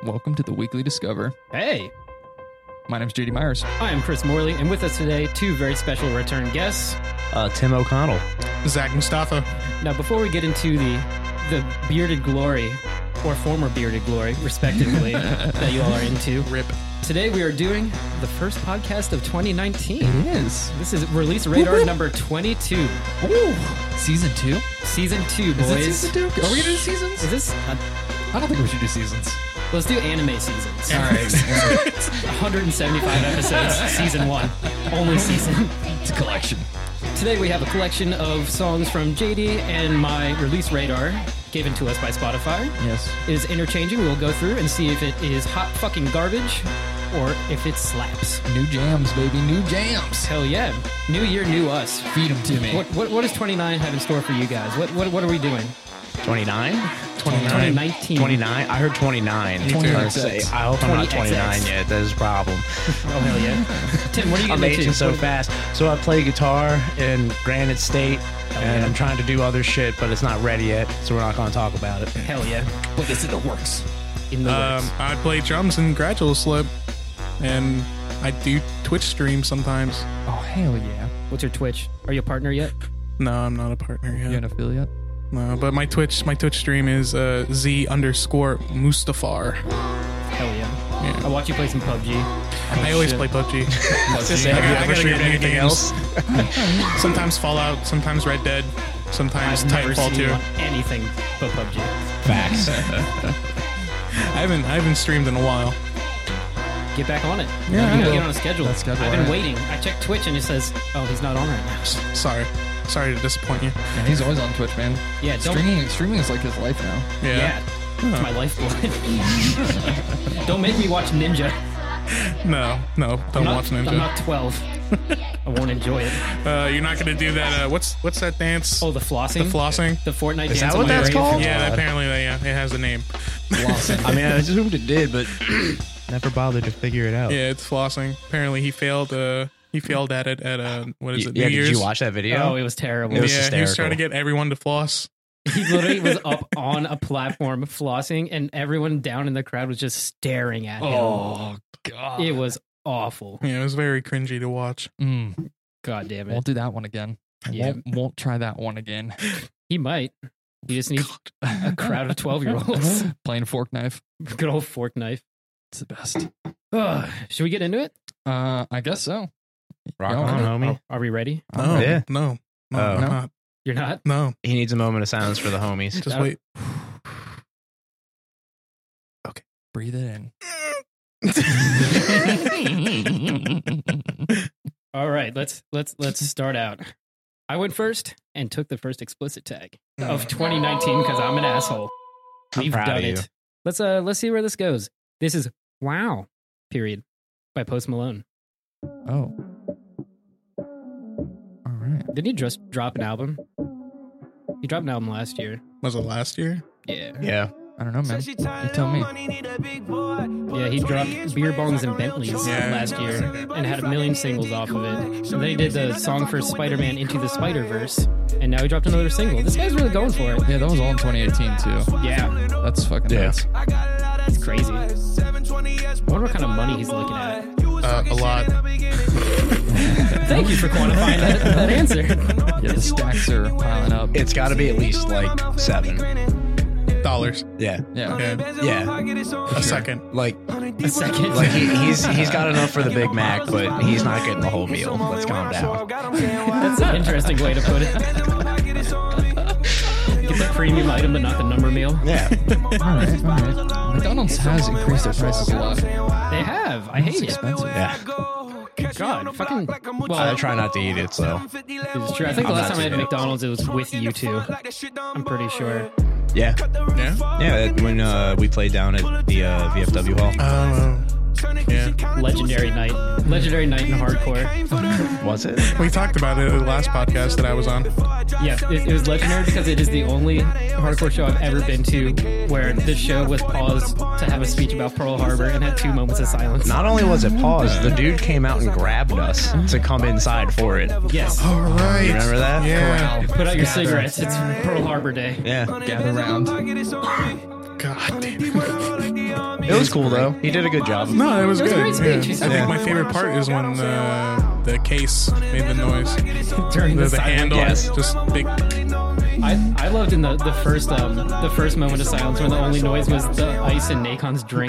Welcome to the Weekly Discover. Hey, My name's JD Myers. I am Chris Morley, and with us today, two very special return guests. Tim O'Connell. Zach Mustafa. Now, before we get into the bearded glory, or former bearded glory, respectively, that you all are into, Rip. today we are doing the first podcast of 2019. It is. This is Release Radar number 22. Ooh. Season 2? Season 2, boys. Is it season 2? Are we going to do seasons? Is this? I don't think we should do seasons. Let's do anime seasons. All right. 175 episodes, season 1. Only season. It's a collection. Today we have a collection of songs from JD and my Release Radar, given to us by Spotify. Yes. It is interchanging. We'll go through and see if it is hot fucking garbage or if it slaps. New jams, baby. New jams. Hell yeah. New year, new us. Feed them to me. What does 29 have in store for you guys? What are we doing? 29? 2019. 29? I heard 29. Me too. I was gonna say, I hope I'm not 29 20XX. yet. That is a problem. Oh, hell yeah. Tim, what are you I'm getting aging into? so fast. So I play guitar in Granite State, and yeah. I'm trying to do other shit, but it's not ready yet, so we're not going to talk about it. Hell yeah. But it's in the works. In the works. I play drums in Gradual Slip, and I do Twitch streams sometimes. Oh, hell yeah. What's your Twitch? Are you a partner yet? No, I'm not a partner yet. You an affiliate? No, but my Twitch stream is Z_Mustafar. Hell yeah. Yeah. I watch you play some PUBG. I always shit. play PUBG. Have you I ever gotta streamed get anything games. else? Sometimes Fallout, sometimes Red Dead, sometimes I've never Titanfall seen you 2. on anything but PUBG. Facts. I haven't streamed in a while. Get back on it. Yeah, you I gotta will. get on a schedule. That schedule, I've been right. waiting. I checked Twitch and it says, "Oh, he's not on right now." Sorry to disappoint you. Yeah, he's always on Twitch, man. Yeah, don't. Streaming is like his life now. Yeah, it's my lifeblood. Don't make me watch Ninja. No, don't watch Ninja. I'm not 12. I won't enjoy it. You're not gonna do that. What's that dance? Oh, the flossing. The flossing. The Fortnite Is dance. that what on my that's grave. called? Yeah, God. apparently it has a name. Flossing. I mean, I assumed it did, but never bothered to figure it out. Yeah, it's flossing. Apparently he failed. He failed at it at what is it? Yeah, New Year's. Did you watch that video? Oh, it was terrible. It was Yeah, he was trying to hysterical. get everyone to floss. He literally was up on a platform flossing, and everyone down in the crowd was just staring at him. Oh, God. It was awful. Yeah, it was very cringy to watch. God damn it. Won't do that one again. Yeah. Won't try that one again. He might. He just needs a crowd of 12-year-olds. Playing fork knife. Good old fork knife. It's the best. Should we get into it? I guess so. Rock Yeah, on, okay. homie. Are we ready? No, Yeah. no, Oh. I'm No? not. You're not? No, He needs a moment of silence for the homies. just wait. Breathe it in. All right, let's start out. I went first and took the first explicit tag of 2019 because I'm an asshole. I'm We've proud done of you. it. Let's see where this goes. This is Wow, period, by Post Malone. Oh. All right. Didn't he just drop an album? He dropped an album last year. Was it last year? Yeah. Yeah. I don't know, man. You tell me. Yeah, he dropped Beer Bongs and Bentleys Yeah. last year and had a million singles off of it. And then he did the song for Spider-Man Into the Spider-Verse, and now he dropped another single. This guy's really going for it. Yeah, that was all in 2018 too. Yeah, That's fucking Yeah. nuts. it's crazy. I wonder what kind of money he's looking at. A lot. Thank you for quantifying that answer. Yeah, the stacks are piling up. It's got to be at least like 7. Dollars. Yeah. Yeah. Yeah. Yeah. A second. Like A second. he's got enough for the Big Mac, but he's not getting the whole meal. Let's calm down. That's an interesting way to put it. Get the premium item, but not the number meal. Yeah. All right. McDonald's has increased their prices a lot. They have. I hate It's it. expensive. Yeah. God, fucking. I Well, try not to eat it, so it's true. I think the I'm last not time I had too bad. McDonald's, it was with you two. I'm pretty sure. yeah. Yeah. Yeah, when we played down at the VFW hall. Yeah. Legendary night in hardcore. Was it? We talked about it in the last podcast that I was on. Yeah, it was legendary because it is the only hardcore show I've ever been to where this show was paused to have a speech about Pearl Harbor and had 2 moments of silence. Not only was it paused, the dude came out and grabbed us to come inside for it. Yes. All right. You remember that? Yeah. Put out your cigarettes. It's Pearl Harbor Day. Yeah. Gather around. God damn it. It was cool though. He did a good job. No, it was It was a good. great speech. I think my favorite part is when the case made the noise. During The silent- handle, Yes. just big. I loved in the first moment of silence when the only noise was the ice in Nakon's drink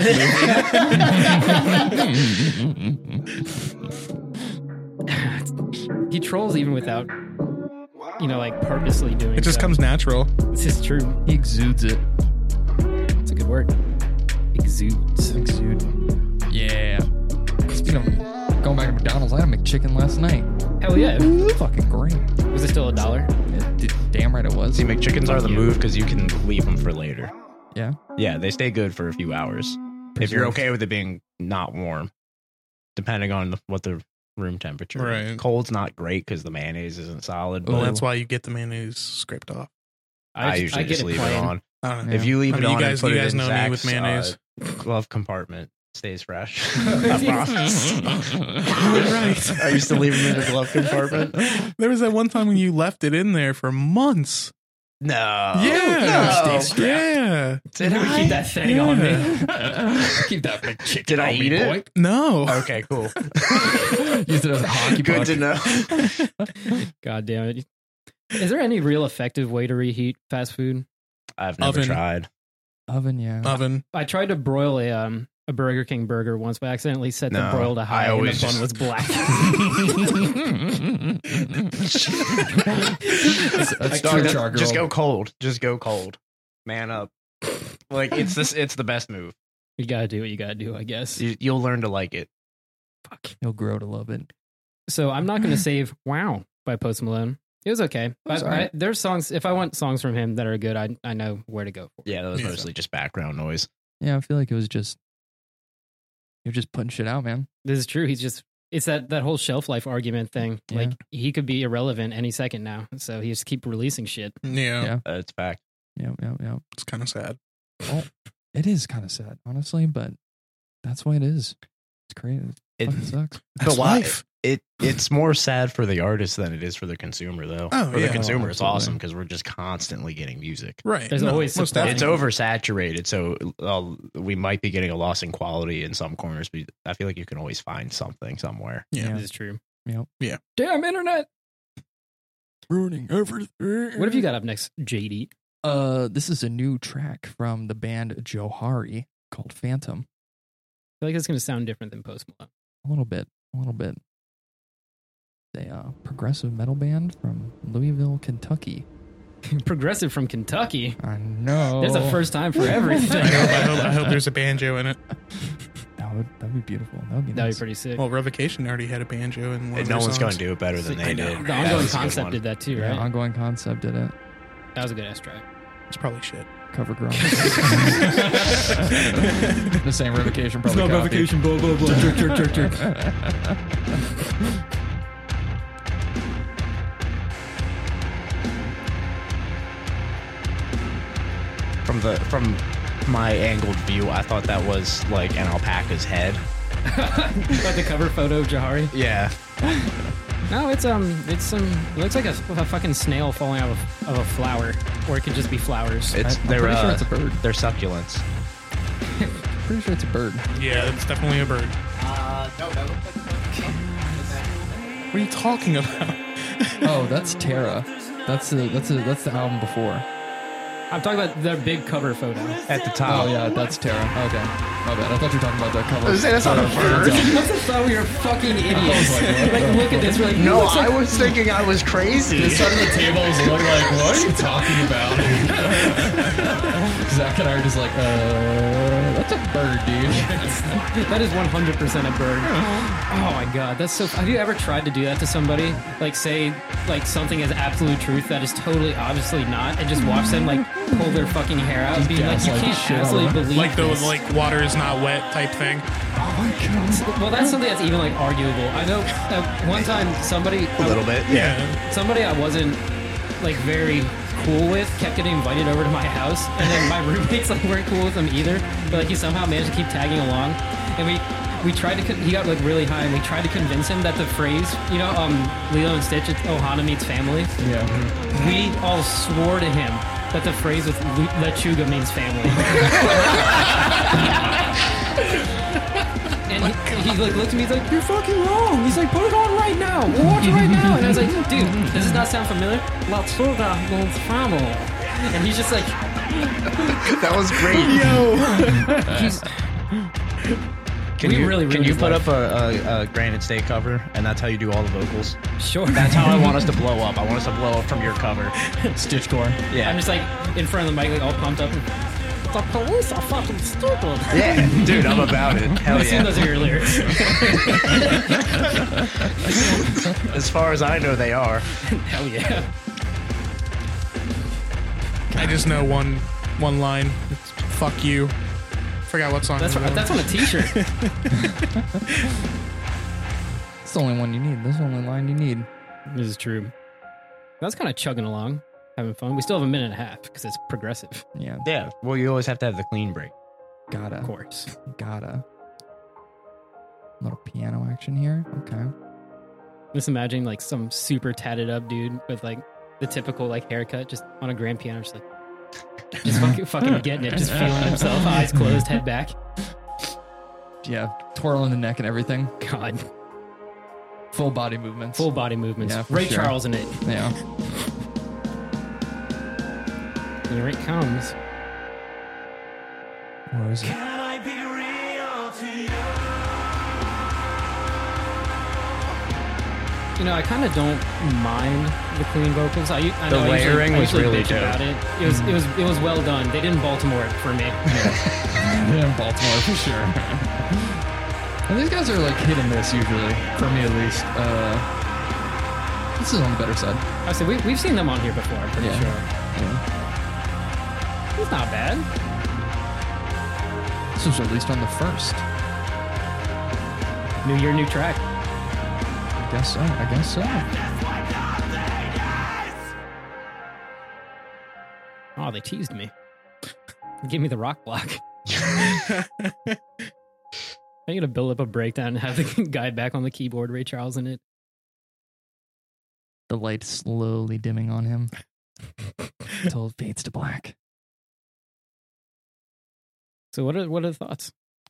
moving. He trolls even without, like purposely doing. It just so. comes natural. This is true. He exudes it. It's a good word. Exudes. Exude. Yeah. Speaking of going back to McDonald's, I had a McChicken last night. Hell yeah. Fucking great. Was it still $1? Damn right it was. See, McChickens are the move because you can leave them for later. Yeah. Yeah, they stay good for a few hours. If you're okay with it being not warm, depending on what the room temperature. Right. Cold's not great because the mayonnaise isn't solid. Well, but that's why you get the mayonnaise scraped off. I usually get just it leave plain. it on. I don't know. If you leave I it mean, on you and put guys it in know me with Zach's, mayonnaise. glove compartment stays fresh. Right. I used to leave them in the glove compartment. There was that one time when you left it in there for months. No. Yeah. No. Yeah. Did Keep I? that thing on me. Keep that McChicken. Did I eat it? boy. No. Okay, cool. Use it as a hockey Good puck. to know. God damn it. Is there any real effective way to reheat fast food? I've never Oven. tried. Oven, yeah. Oven. I tried to broil a Burger King burger once, but I accidentally set the No, broil to high I and always the bun just- was black. That's Dog, true, that's- Char Girl. just go cold. Just go cold. Man up. Like it's the best move. You gotta do what you gotta do, I guess. You'll learn to like it. Fuck. He'll grow to love it. So I'm not gonna save "Wow" by Post Malone. It was okay. was alright. There's songs. If I want songs from him that are good, I know where to go for. Yeah, that was Yeah. mostly just background noise. Yeah, I feel like it was just... You're just putting shit out, man. This is true. It's that whole shelf life argument thing. Yeah. Like he could be irrelevant any second now, so he just keep releasing shit. Yeah. Yeah. It's fact. Yeah. It's kind of sad. Well, it is kind of sad, honestly, but that's why it is. It's crazy. It It, fucking sucks. That's but why? life. It's more sad for the artist than it is for the consumer, though. Oh, for yeah. the consumer, Oh, it's absolutely. awesome because we're just constantly getting music. Right. There's always most supply. It's definitely. oversaturated, so we might be getting a loss in quality in some corners, but I feel like you can always find something somewhere. Yeah. This is true. Yep. Yeah. Damn internet. Ruining everything. What have you got up next, JD? This is a new track from the band Johari called Phantom. I feel like it's gonna sound different than Post Malone. A little bit. They progressive metal band from Louisville, Kentucky. Progressive from Kentucky. I know. There's a first time for everything. I hope there's a banjo in it. That'd be beautiful. That'd be That'd nice. be pretty sick. Well, Revocation already had a banjo in one And of no their one's going songs. to do it better than they did. the That ongoing was a good concept one. did that too, Yeah, right? Ongoing Concept did it. That was a good ass track. It's probably shit. Cover girl. The same Revocation probably copied. blah blah blah. Jerk. From my angled view, I thought that was like an alpaca's head. Like the cover photo of Johari. Yeah. No, it looks like a fucking snail falling out of a flower, or it could just be flowers. I'm pretty sure it's a bird. They're succulents. Pretty sure it's a bird. Yeah, it's definitely a bird. No, that looks like What are you talking about? Oh, that's Terra. That's the album before. I'm talking about their big cover photo. at the top. Oh yeah, that's Terra. Okay, my bad. I thought you were talking about that cover. I was saying, that's not a bird. You must have thought we were fucking idiots. Like, look at this. We're like, No, looks like I was thinking I was crazy. This side of the table is looking like, what are you talking about? Zach and I are just like, that's a bird, dude. that is 100% a bird. Oh my god, that's so. Have you ever tried to do that to somebody? Like, say, like something is absolute truth that is totally obviously not, and just watch them like pull their fucking hair out and be like, you gaslight can't the shit out of absolutely them. believe Like the this. water is not wet type thing. Well, that's something that's even like arguable. I know one time somebody A little bit, yeah. somebody I wasn't like very cool with kept getting invited over to my house, and then my roommates like weren't cool with him either. But like he somehow managed to keep tagging along, and we tried to. He got like really high, and we tried to convince him that the phrase, you know, Lilo and Stitch, it's Ohana meets family. Yeah. We all swore to him that the phrase with Lechuga means family. And he like looked at me, he's like, "You're fucking wrong." He's like, "Put it on right now. We'll watch it right now." And I was like, "Dude, does this not sound familiar?" La Toga del Famo. And he's just like, That was great. he's. Can We you really can ruined you his put life. up a Granite State cover, and that's how you do all the vocals? Sure. That's how I want us to blow up. I want us to blow up from your cover. Stitchcore. Yeah. I'm just like in front of the mic, like all pumped up. And, the police are fucking stupid. Yeah, dude, I'm about it. Hell I assume yeah. those are your lyrics. As far as I know, they are. Hell yeah. I just know one line. It's "fuck you." Forgot what song. That's it was. that's on a t-shirt. It's the only one you need. That's the only line you need. This is true. That's kind of chugging along, having fun. We still have a minute and a half because it's progressive, Yeah, Yeah. Well, you always have to have the clean break. gotta. of course. Gotta. Little piano action here. Okay. Just imagine like some super tatted up dude with like the typical like haircut, just on a grand piano, just fucking getting it, just feeling himself, eyes closed, head back. Yeah, twirling the neck and everything. God, Full body movements. full body movements. Yeah, for Ray sure. Charles in it. Yeah. Here it comes. Where is it? You know, I kind of don't mind the clean vocals. I know I usually- layering I was usually really bitch dope. about it. It was well done. They didn't Baltimore it for me. Yeah, in Baltimore for sure. And these guys are like hit and miss usually, for me at least. This is on the better side. I said we've seen them on here before. I'm pretty Yeah. sure. Yeah. It's not bad. This was released on the 1st. New year, new track. I guess so. Oh, they teased me. Give me the rock block. I'm gonna build up a breakdown and have the guy back on the keyboard, Ray Charles in it. The light slowly dimming on him until it fades to black. So what are the thoughts?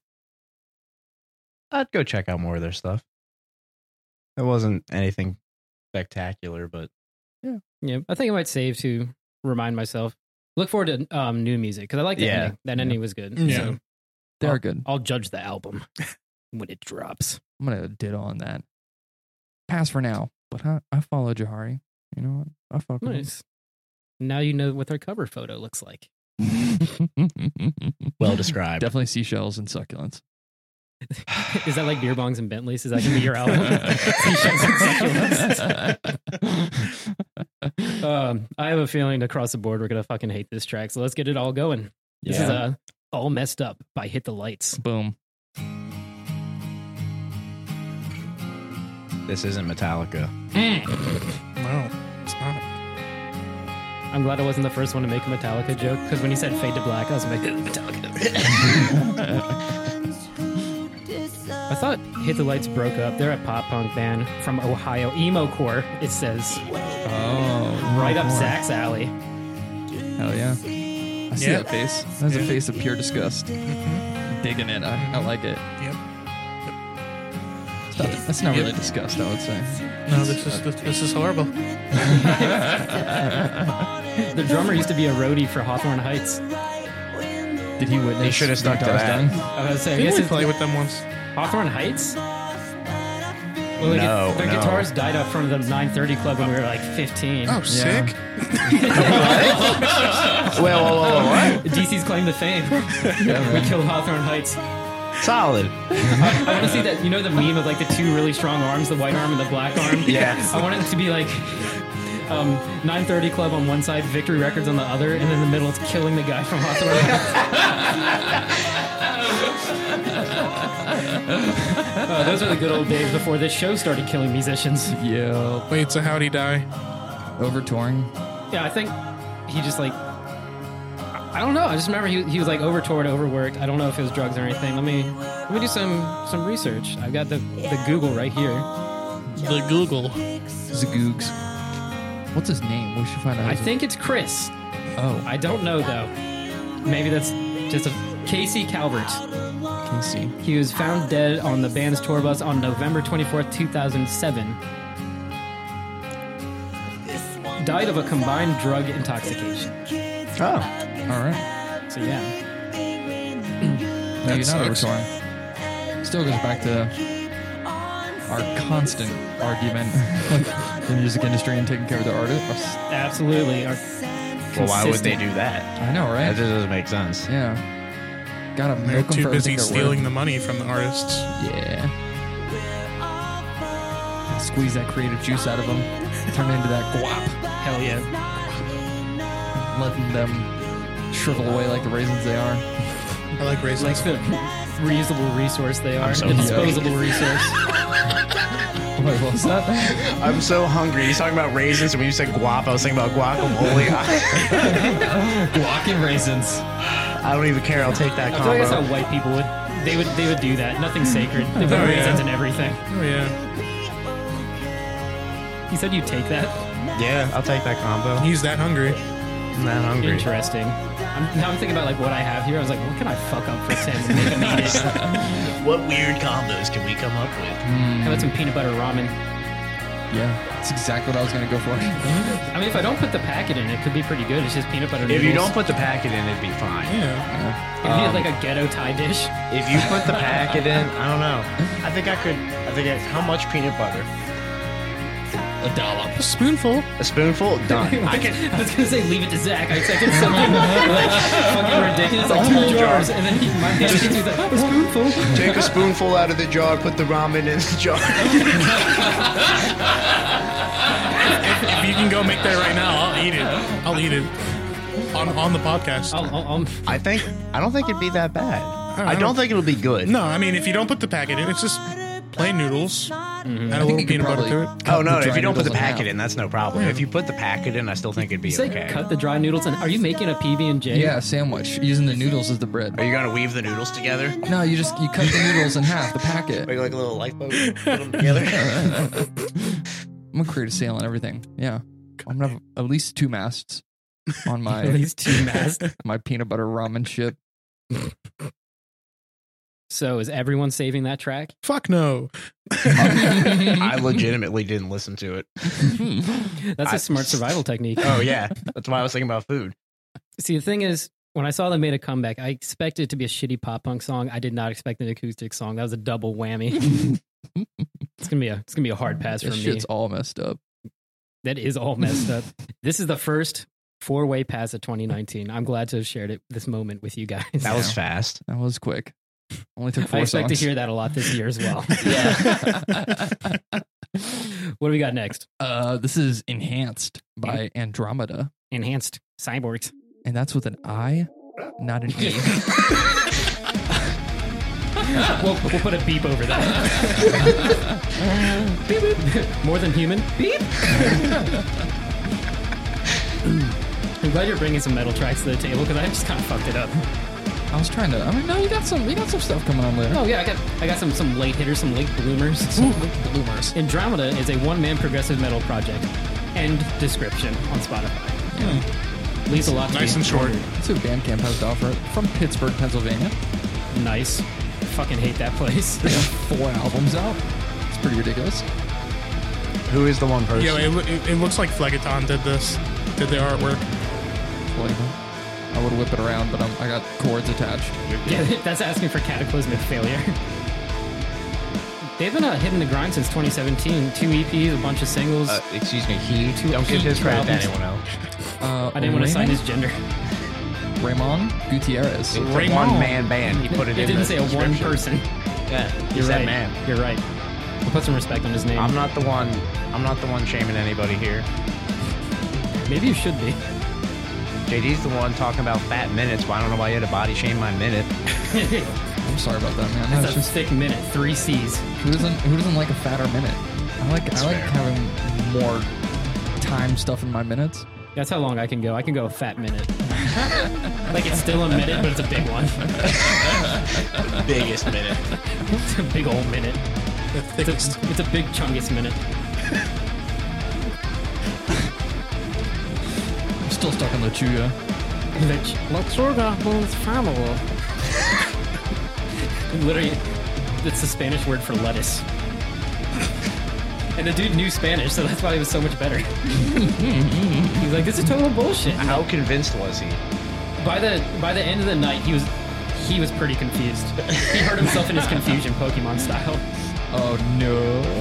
I'd go check out more of their stuff. It wasn't anything spectacular, but Yeah, I think I might save to remind myself. Look forward to new music because I like the ending. That ending was good. Yeah. So They're good. I'll judge the album when it drops. I'm gonna ditto on that. Pass for now, but I follow Jahari. You know what? I fuck with Nice. Now you know what their cover photo looks like. him. well described. Definitely seashells and succulents. Is that like beer bongs and Bentleys? Is that gonna be your album? I have a feeling across the board we're gonna fucking hate this track. So let's get it all going. This is All Messed Up by Hit the Lights. Boom. This isn't Metallica. No, it's not. I'm glad I wasn't the first one to make a Metallica joke because when he said Fade to Black, I was like, Metallica. I thought Hit the Lights broke up. They're a pop punk band from Ohio. Emo core, it says. Oh, Right up more. Zach's alley. Hell yeah. I see Yeah. that face. That's a face of pure disgust. Digging it. I like it. Yep. That's not really disgust, I would say. No, this is horrible. The drummer used to be a roadie for Hawthorne Heights. Did he witness? He should have stuck to Dark that. Done? I was saying, I Didn't guess we it's play with them once? Hawthorne Heights? Well, No, the no. guitars died up from the 930 Club when we were like 15. Oh, sick. What? DC's claim to fame. We killed Hawthorne Heights. Solid. I want to see that, you know, the meme of like the two really strong arms, the white arm and the black arm? Yes. I want it to be like 930 Club on one side, Victory Records on the other, and in the middle it's killing the guy from Hawthorne Heights. Those are the good old days before this show started killing musicians. Yeah. Wait, so how'd he die? Over touring. Yeah, I think he just like, I don't know. I just remember he was like over toured, overworked. I don't know if it was drugs or anything. Let me do some research. I've got the Google right here. The Google. Zagoogs. What's his name? We should find out. I think it's Chris. Oh. I don't know though. Maybe that's just a Casey Calvert. Casey. He was found dead on the band's tour bus on November 24th, 2007. Died of a combined drug intoxication. Oh, All right. So yeah. Maybe That not sucks. overtouring. Still goes back to our constant argument with the music industry and taking care of their artists. Absolutely. well, why would they do that? I know, That right? just doesn't make sense. Yeah. Gotta They're milk them too for busy everything they're stealing the money from the artists. worth. Yeah. Squeeze that creative juice out of them. Turn it into that guap. Hell yeah. Letting them shrivel away like the raisins they are. I like raisins. Like the reusable resource they are. so A hungry. disposable resource. Wait, what was that? I'm so hungry. He's talking about raisins, and when you said guap, I was thinking about guacamole. Guac and raisins. I don't even care. I'll take that I feel like that's how combo. white people would. They would do that. Nothing sacred. They put Oh, yeah. raisins in everything. Oh yeah, You said you'd take that? Yeah, I'll take that combo. he's that hungry. I'm that hungry. Interesting. Now I'm thinking about like what I have here. I was like, what can I fuck up for Tim and make him eat it? What weird combos can we come up with? How about some peanut butter ramen? Yeah, that's exactly what I was gonna go for. I mean, if I don't put the packet in, it could be pretty good. It's just peanut butter noodles. If you don't put the packet in, it'd be fine. Yeah, It'd be like a ghetto Thai dish. If you put the packet in, I don't know. I think how much peanut butter? A dollop. a spoonful. A spoonful? Done. I was gonna say leave it to Zach. I expected something like fucking ridiculous, like 2 jars, and then my dad was like, a spoonful. Take a spoonful out of the jar, put the ramen in the jar. If you can go make that right now, I'll eat it. I'll eat it on the podcast. I don't think it'd be that bad. I don't think it'll be good. No, I mean if you don't put the packet in, it's just plain noodles. Add a I think little you could peanut butter probably to it. cut Oh no! the If dry you don't put the noodles packet half. in, that's no problem. If you put the packet in, I still think it'd be You say okay. cut the dry noodles, and are you making a PB&J? Yeah, sandwich using the noodles as the bread. Are you gonna weave the noodles together? No, you cut the noodles in half, the packet. Like a little lifeboat, put them together. I'm gonna create a sale on everything. Yeah, I'm gonna have at least 2 masts on my At least 2 masks. my peanut butter ramen ship. So is everyone saving that track? Fuck no. I legitimately didn't listen to it. That's a smart survival technique. Oh yeah, that's why I was thinking about food. See, the thing is, when I saw them made a comeback, I expected it to be a shitty pop punk song. I did not expect an acoustic song. That was a double whammy. It's gonna be a hard pass for This me. shit's all messed up. That is all messed up. This is the first 4-way pass of 2019. I'm glad to have shared this moment with you guys. That was fast. That was quick. Only took 4 I expect songs. to hear that a lot this year as well. What do we got next? This is Enhanced by Andromeda, Enhanced Cyborgs. and that's with an I, not an E. We'll put a beep over that. Beep, beep. More than human. Beep. I'm glad you're bringing some metal tracks to the table because I just kind of fucked it up. I was trying to. I mean, no, you got some stuff coming on later. Oh yeah, I got some late hitters, some late bloomers. Bloomers. Andromeda is a one-man progressive metal project. End description on Spotify. Leaves a lot to Nice be and short. That's who Bandcamp has to offer. From Pittsburgh, Pennsylvania. Nice. Fucking hate that place. They have 4 albums out. It's pretty ridiculous. Who is the one person? Yeah, it looks like Phlegaton did the artwork. Flavor. I would whip it around, but I got cords attached. Yeah, that's asking for cataclysmic failure. They've been hitting the grind since 2017. 2 EPs, a bunch of singles. Excuse me, he. Two Don't give his credit to albums. anyone else. I didn't want to sign his gender. Ramon Gutierrez. It's a Raymond. one-man band. He put it It in didn't the say a one description. person. Yeah, You're he's right. that man. You're right. We'll put some respect on his name. I'm not the one shaming anybody here. Maybe you should be. JD's the one talking about fat minutes, but I don't know why you had to body shame my minute. I'm sorry about that, man. That's That's a just thick minute. 3 C's. who doesn't like a fatter minute? I like fair. having more time stuff in my minutes. That's how long I can go. I can go a fat minute. Like it's still a minute, but it's a big one. Biggest minute. It's a big old minute. The thickest. It's a big chungus minute. I'm still stuck on Lechuga. Lechuga means family. Literally, it's the Spanish word for lettuce. And the dude knew Spanish, so that's why he was so much better. He's like, this is total bullshit. How convinced was he? By the end of the night, he was pretty confused. He heard himself in his confusion, Pokemon style. Oh no.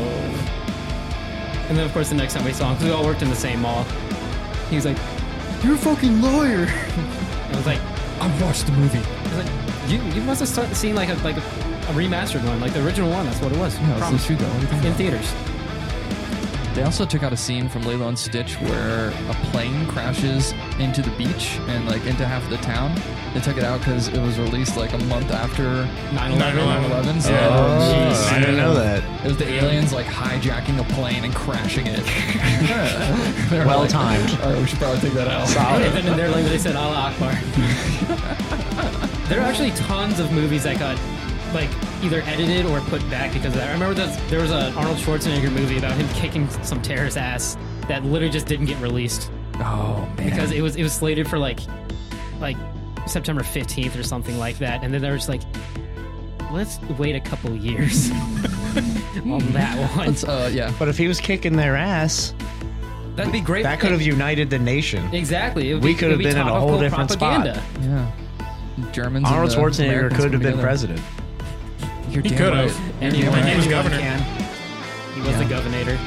And then, of course, the next time we saw him, because we all worked in the same mall, he was like, "You're a fucking liar." I was like, I watched the movie. I was like, you must have seen like a remastered one, like the original one. That's what it was. Yeah, it's Promise. the Shugo. What do you think In about? theaters. They also took out a scene from Lilo and Stitch where a plane crashes into the beach and like into half of the town. They took it out because it was released like a month after 9/11. So Oh, I didn't know that. it was the aliens like hijacking a plane and crashing it. They were Well like, timed. All right, we should probably take that out. And then in their language, they said Allah Akbar. There are actually tons of movies that got like either edited or put back because of that. I remember there was an Arnold Schwarzenegger movie about him kicking some terrorist ass that literally just didn't get released Oh man. because it was slated for like September 15th or something like that, and then they were just like, let's wait a couple years on that one. Let's, yeah. But if he was kicking their ass, That'd be great. that could have united the nation. Exactly. It would We be- could have it would be been in a whole topical different propaganda. spot. Yeah. Germans. Arnold and the Schwarzenegger Americans could have come been together. president. You're He damn could right. have. And You're he damn He was right. governor. He was the Yeah. governor.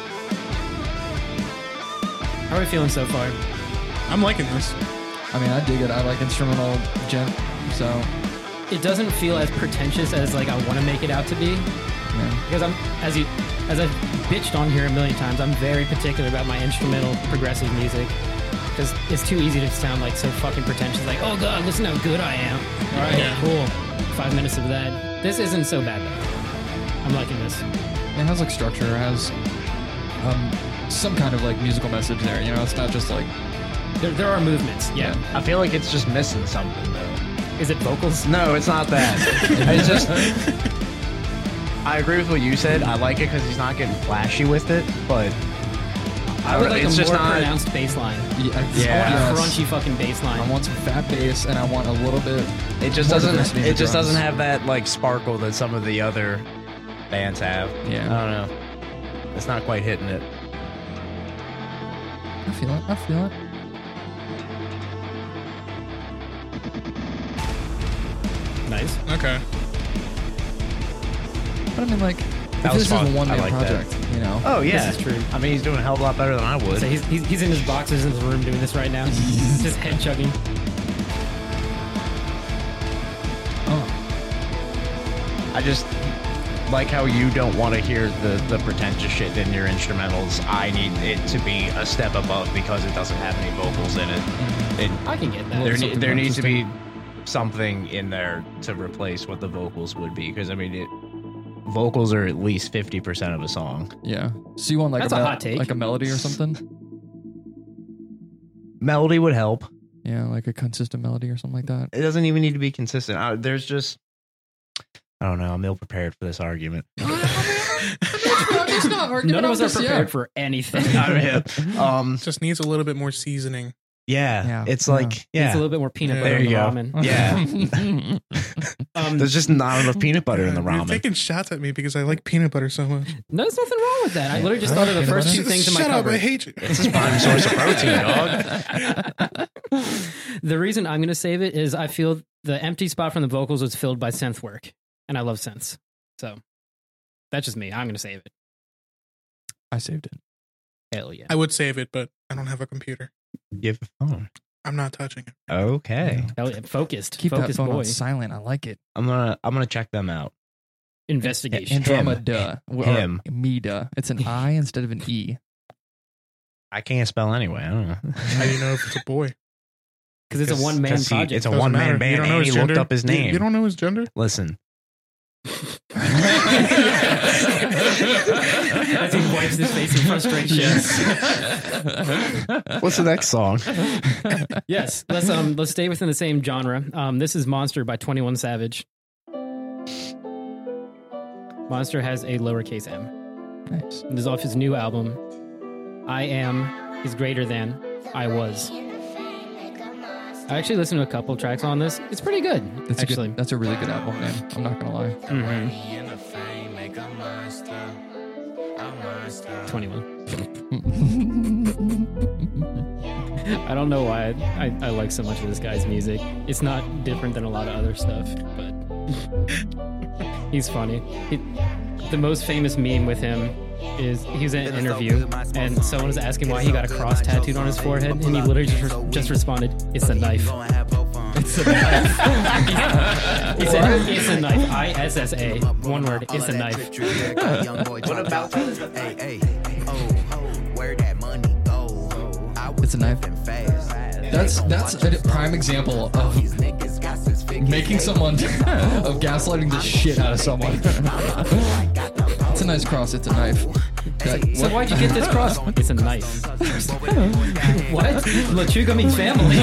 How are we feeling so far? I'm liking this. I mean, I dig it. I like instrumental gent. So, It doesn't feel as pretentious as like I want to make it out to be. yeah. Because as I've bitched on here a million times, I'm very particular about my instrumental progressive music. Because it's too easy to sound like so fucking pretentious. Like, oh god, listen how good I am. All right, Yeah. cool. 5 minutes of that. This isn't so bad though. I'm liking this. It has like structure. It has some kind of like musical message there. You know, it's not just like There are movements. Yeah. I feel like it's just missing something though. Is it vocals? No, it's not that. It's just. I agree with what you said. I like it because he's not getting flashy with it, but I would like it's a just more not. pronounced bass line. yeah. I want Yes. a crunchy fucking bass line. I want some fat bass, and I want a little bit. It just more doesn't. diversity in It the just drums. doesn't have that like sparkle that some of the other bands have. Yeah. I don't know. It's not quite hitting it. I feel it. I feel it. Nice. Okay. But I mean, like, That if was this fun. is a one-man I like that. project, you know. Oh yeah, This is true. I mean, he's doing a hell of a lot better than I would. So he's in his boxers in his room doing this right now. Just head chugging. Oh, I just like how you don't want to hear the pretentious shit in your instrumentals. I need it to be a step above because it doesn't have any vocals in it. I can get that. Well, something There more needs to be something in there to replace what the vocals would be, because I mean, vocals are at least 50% of a song. yeah. So you want like That's a hot take. like a melody or something? Melody would help. Yeah, like a consistent melody or something like that. It doesn't even need to be consistent. There's just, I don't know. I'm ill prepared for this argument. It's not None of us are prepared for anything. Just needs a little bit more seasoning. Yeah, it's Yeah. like, It's yeah. a little bit more peanut Yeah. butter There in the you go. ramen. Yeah. There's just not enough peanut butter in the You're ramen. taking shots at me because I like peanut butter so much. No, there's nothing wrong with that. I literally just thought of the Peanut first butter? two things in my Shut up! cupboard. I hate you. It's his prime source of protein, dog. The reason I'm going to save it is I feel the empty spot from the vocals was filled by synth work, and I love synths. So that's just me. I'm going to save it. I saved it. Hell yeah. I would save it, but I don't have a computer. You have a phone. I'm not touching it. Okay. Hell yeah. Focused. Keep that Focused phone boy. on silent. I like it. I'm gonna check them out. Investigation. Andromeda. Him. Mida. It's an I instead of an E. I can't spell anyway. I don't know. How do you know if it's a boy? Because it's a one-man 'Cause project. it's a Doesn't one-man matter. band, You don't know and his he looked gender? up his You- name. You don't know his gender? Listen. As he wipes his face in frustration. What's the next song? Yes. Let's stay within the same genre. This is Monster by 21 Savage. Monster has a lowercase m. Nice. This is off his new album. I Am is greater than I Was. I actually listened to a couple tracks on this. It's pretty good. That's a really good album name. I'm not gonna lie. 21. I don't know why I like so much of this guy's music. It's not different than a lot of other stuff, but he's funny. The most famous meme with him is he was in an interview and someone was asking why he got a cross tattooed on his forehead, and he literally just responded, "It's a knife." It's a knife. He said, "It's a knife." ISSA. One word. It's a knife. What about It's a knife. That's a prime example of making someone of gaslighting the shit out of someone. It's a nice cross. It's a knife. So why'd you get this cross? It's a knife. What? Lechuga means family.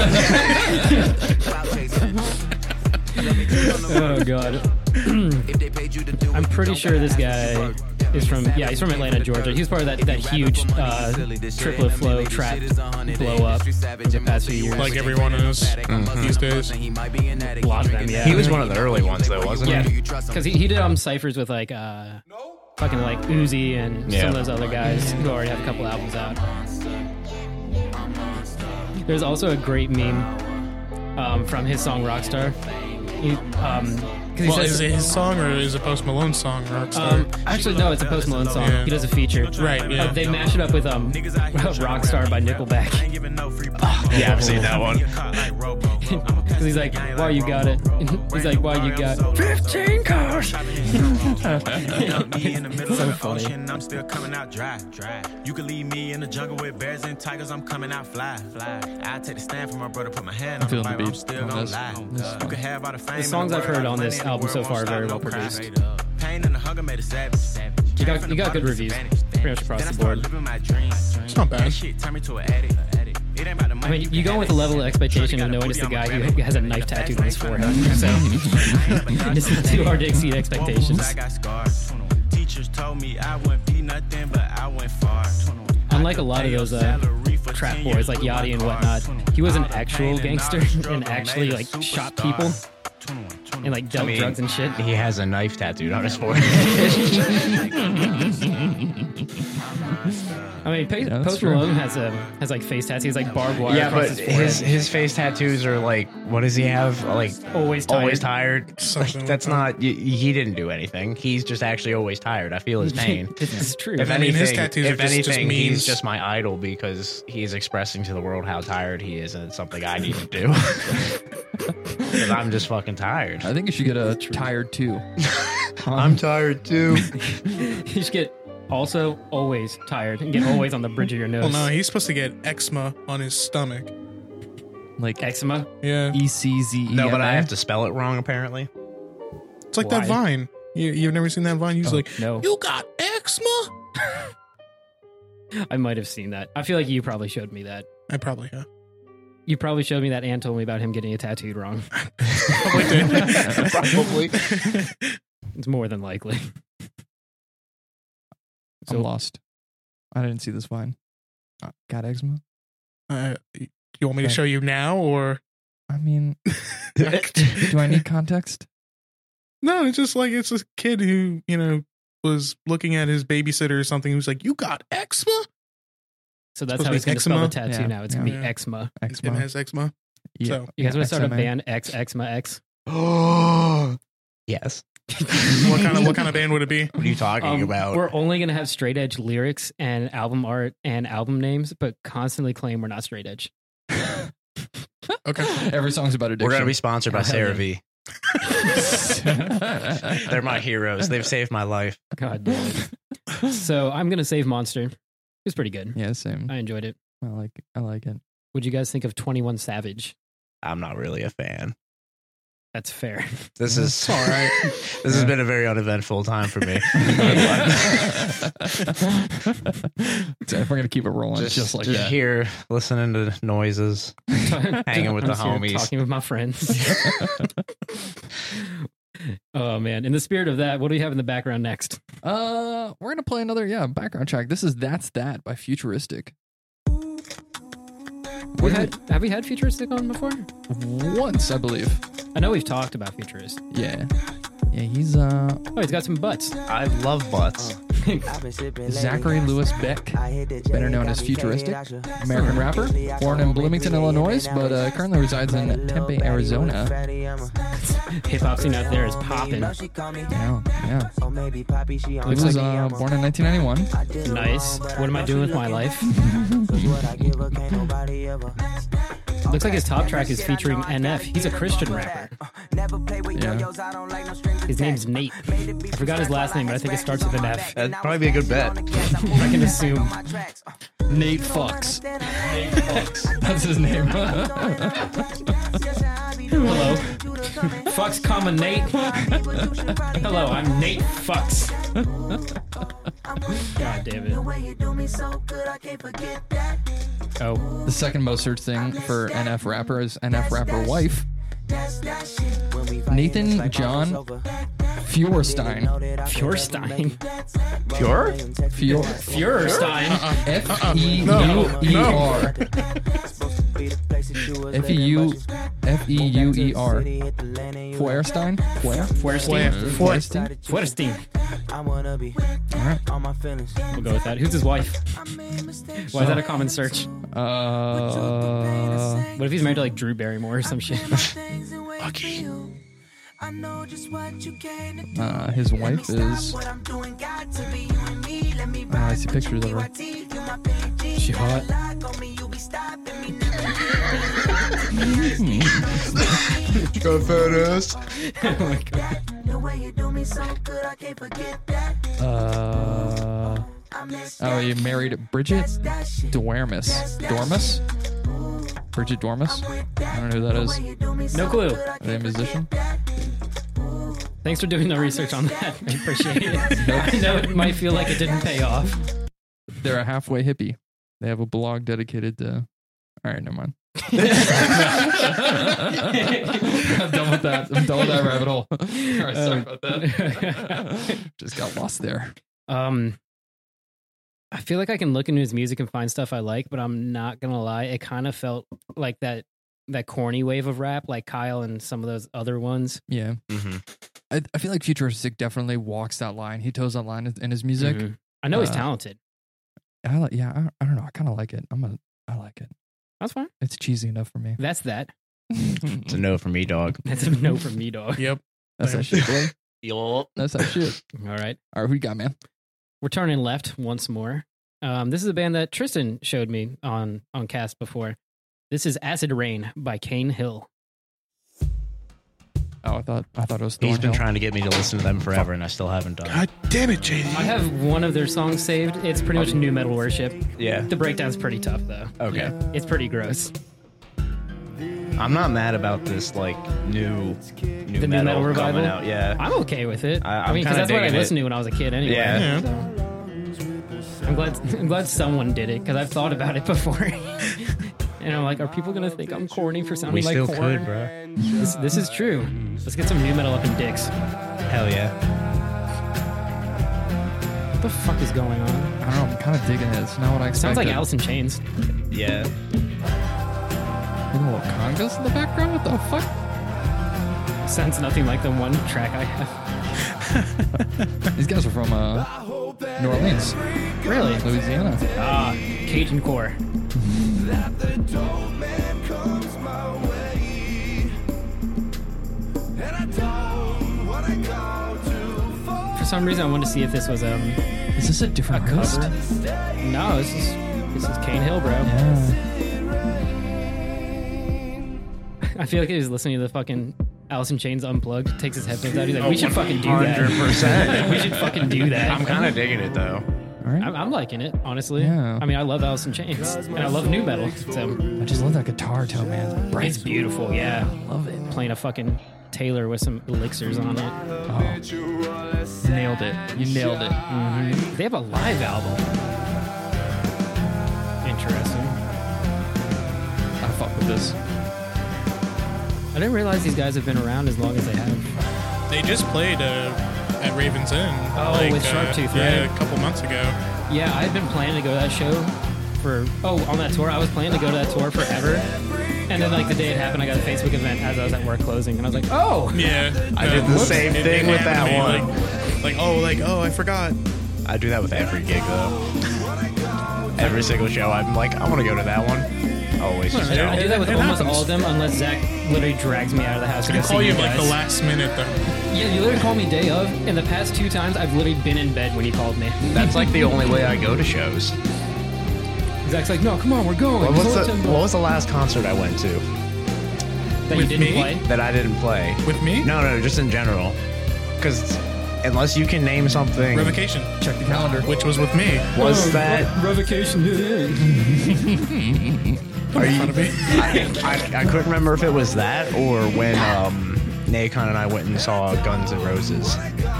Oh god. I'm pretty sure this guy is from he's from Atlanta, Georgia. He was part of that huge Triplet Flow trap blow up in the past few years. Like everyone is these days. A lot of them, yeah. He was one of the early ones, though, wasn't Yeah, he? because he did ciphers with like fucking like Uzi and some of those other guys who already have a couple albums out. There's also a great meme from his song Rockstar. Is it his song or is it Post Malone's song, Rockstar? Actually, no, it's a Post Malone song. Yeah. He does a feature. Right, yeah. They mash it up with Rockstar by Nickelback. Yeah, I've seen that one. Because he's like, "Why you got it?" He's like, "Why you got 15 cars?" So funny. I'm still coming out dry. You can leave me in the jungle with bears and tigers. I'm coming out fly. I take the stand for my brother, put my hand on the Bible. I'm still gonna lie. You can have all the fame. The songs I've heard on this album so far are very well produced. Pain and the hunger made a savage. You got good reviews, pretty much across the board. It's not bad. I mean, you go with a level of expectation of knowing it's the guy who has a knife tattooed on his forehead, so it's not too hard to exceed expectations. Teachers told me I wouldn't be nothing, but I went far. Unlike a lot of those trap boys like Yachty and whatnot, he was an actual gangster and actually like shot people and like dealt drugs and shit. He has a knife tattooed on his forehead. I mean, Post Malone has like face tattoos, like barbed wire. Yeah, across but his his face tattoos are like, what does he have? Like always tired. Like, that's not. He didn't do anything. He's just actually always tired. I feel his pain. This is true. If I mean, his anything, tattoos are just memes. he's just my idol because he's expressing to the world how tired he is, and it's something I need to do. Because I'm just fucking tired. I think you should get a tired too. I'm tired too. You should get also always tired and get always on the bridge of your nose. Well, no, he's supposed to get eczema on his stomach. Like eczema. Yeah, ECZE. No, but I have to spell it wrong apparently. it's like that Vine. You've never seen that Vine? He's like, no. You got eczema? I might have seen that. I feel like you probably showed me that. I probably have. You probably showed me that and told me about him getting it tattooed wrong. Probably did. Probably. It's more than likely. I'm lost. I didn't see this Vine. Got eczema? You want me to show you now, or? I mean, do I need context? No, it's just like it's a kid who, was looking at his babysitter or something. Who's like, you got eczema? So that's how he's going to spell the tattoo now. It's going to be eczema. It has eczema. Yeah. So You guys want to start a band, Eczema X? Yes. what kind of band would it be? What are you talking about? We're only going to have straight edge lyrics and album art and album names, but constantly claim we're not straight edge. Okay. Every song's about addiction. We're going to be sponsored by hell CeraVe. They're my heroes. They've saved my life. God damn it. So I'm going to save Monster. It was pretty good. Yeah, same. I enjoyed it. I like it. What'd you guys think of 21 Savage? I'm not really a fan. That's fair. This is all right. This has been a very uneventful time for me. If we're gonna keep it rolling, just like that. Here, listening to noises, hanging with the homies, talking with my friends. Oh man! In the spirit of that, what do we have in the background next? We're gonna play another background track. This is That's That by Futuristic. Have we had Futuristic on before? Once, I believe. I know we've talked about Futurist. Yeah. Yeah, he's Oh, he's got some butts. I love butts. Zachary Lewis Beck, better known as Futuristic, American rapper, born in Bloomington, Illinois, but currently resides in Tempe, Arizona. Hip hop scene out there is popping. Yeah. He was born in 1991. Nice. What am I doing with my life? Looks like his top track is featuring NF. He's a Christian rapper. Yeah. His name's Nate. I forgot his last name, but I think it starts with an F. That'd probably be a good bet. I can assume. Nate Fucks. That's his name. Hello. Fucks, comma Nate. Hello, I'm Nate Fucks. God damn it. Oh. The second most searched thing for NF rapper is NF rapper wife. Nathan John Feuerstein. Feuerstein. Pure? Feuerstein. F-E-U-E-R. F-E-U-E-R. Feuerstein? Feuerstein. Alright. We'll go with that. Who's his wife? Why is that a common search? What if he's married to like Drew Barrymore or some shit? Lucky. His wife is... I see pictures of her. She hot? Got fat ass. Oh my god. You married Bridget Dormus. Bridget Dormus? I don't know who that is. No clue. Are they a musician? Thanks for doing the research on that. I appreciate it. I know it might feel like it didn't pay off. They're a halfway hippie. They have a blog dedicated to... Alright, never mind. I'm done with that. I'm done with that rabbit hole. Alright, sorry about that. Just got lost there. I feel like I can look into his music and find stuff I like, but I'm not gonna lie, it kind of felt like that corny wave of rap, like Kyle and some of those other ones. Yeah. Mm-hmm. I feel like Futuristic definitely walks that line. He toes that line in his music. Mm-hmm. I know he's talented. I don't know. I kind of like it. I like it. That's fine. It's cheesy enough for me. That's that. It's a no for me, dog. That's a no from me, dog. Yep. That's that shit, boy. Yup. That's that shit. All right. All right, who you got, man? We're turning left once more. This is a band that Tristan showed me on Cast before. This is Acid Rain by Kane Hill. Oh, I thought it was He's been Thornhill. trying to get me to listen to them forever, and I still haven't done it. God damn it, JD. I have one of their songs saved. It's pretty much new metal worship. Yeah. The breakdown's pretty tough, though. Okay. Yeah. It's pretty gross. I'm not mad about this, like, new The new metal revival? coming out. Yeah. I'm okay with it. I'm mean, because kinda that's what I digging it. listened to when I was a kid anyway. Yeah. So. I'm glad someone did it, because I've thought about it before. And I'm like, are people going to think I'm corny for sounding We like still corn? could, bro. This is true. Let's get some new metal up in dicks. Hell yeah. What the fuck is going on? I don't know. I'm kind of digging it. It's not what I expected. Sounds like Alice in Chains. Yeah. With a little congas in the background. What the fuck? Sounds nothing like the one track I have. These guys are from New Orleans, Really? Louisiana. Ah, Cajun core. For some reason, I wanted to see if this was Is this a a different cover. artist? No, this is Kane Hill, bro. Yeah. I feel like he was listening to the fucking Alice in Chains Unplugged. Takes his headphones out. He's like, we should fucking do that. 100%. We should fucking do that. I'm kind of digging it, though. All right. I'm liking it, honestly. Yeah. I mean, I love Alice in Chains, and I love new metal. So I just love that guitar tone, man. Bright. it's beautiful, yeah. Love it. Playing a fucking Taylor with some elixirs on it. Oh. Nailed it. You nailed it. Mm-hmm. They have a live album. Interesting. I fuck with this. I didn't realize these guys have been around as long as they have. They just played at Raven's Inn. Oh, with Sharptooth, Yeah, right? a couple months ago. Yeah, I had been planning to go to that show on that tour. I was planning to go to that tour forever. And then, like, the day it happened, I got a Facebook event as I was at work closing. And I was like, oh! Yeah. I did the same thing with that one. I forgot. I do that with every gig, though. Every single show, I'm like, I want to go to that one. Always just I don't. do that with It almost happens. all of them, unless Zach literally drags me out of the house to go I see call you guys. like the last minute, though. Yeah, you literally call me day of. In the past 2 times, I've literally been in bed when he called me. That's like the only way I go to shows. Zach's like, no, come on, we're going. What was the last concert I went to that you with didn't me? play? that I didn't play? With me? No, just in general. Because unless you can name something, Revocation. Check the calendar. Which was with me. was that? Revocation? Are you? Front of me. I couldn't remember if it was that or when Nacon and I went and saw Guns N' Roses.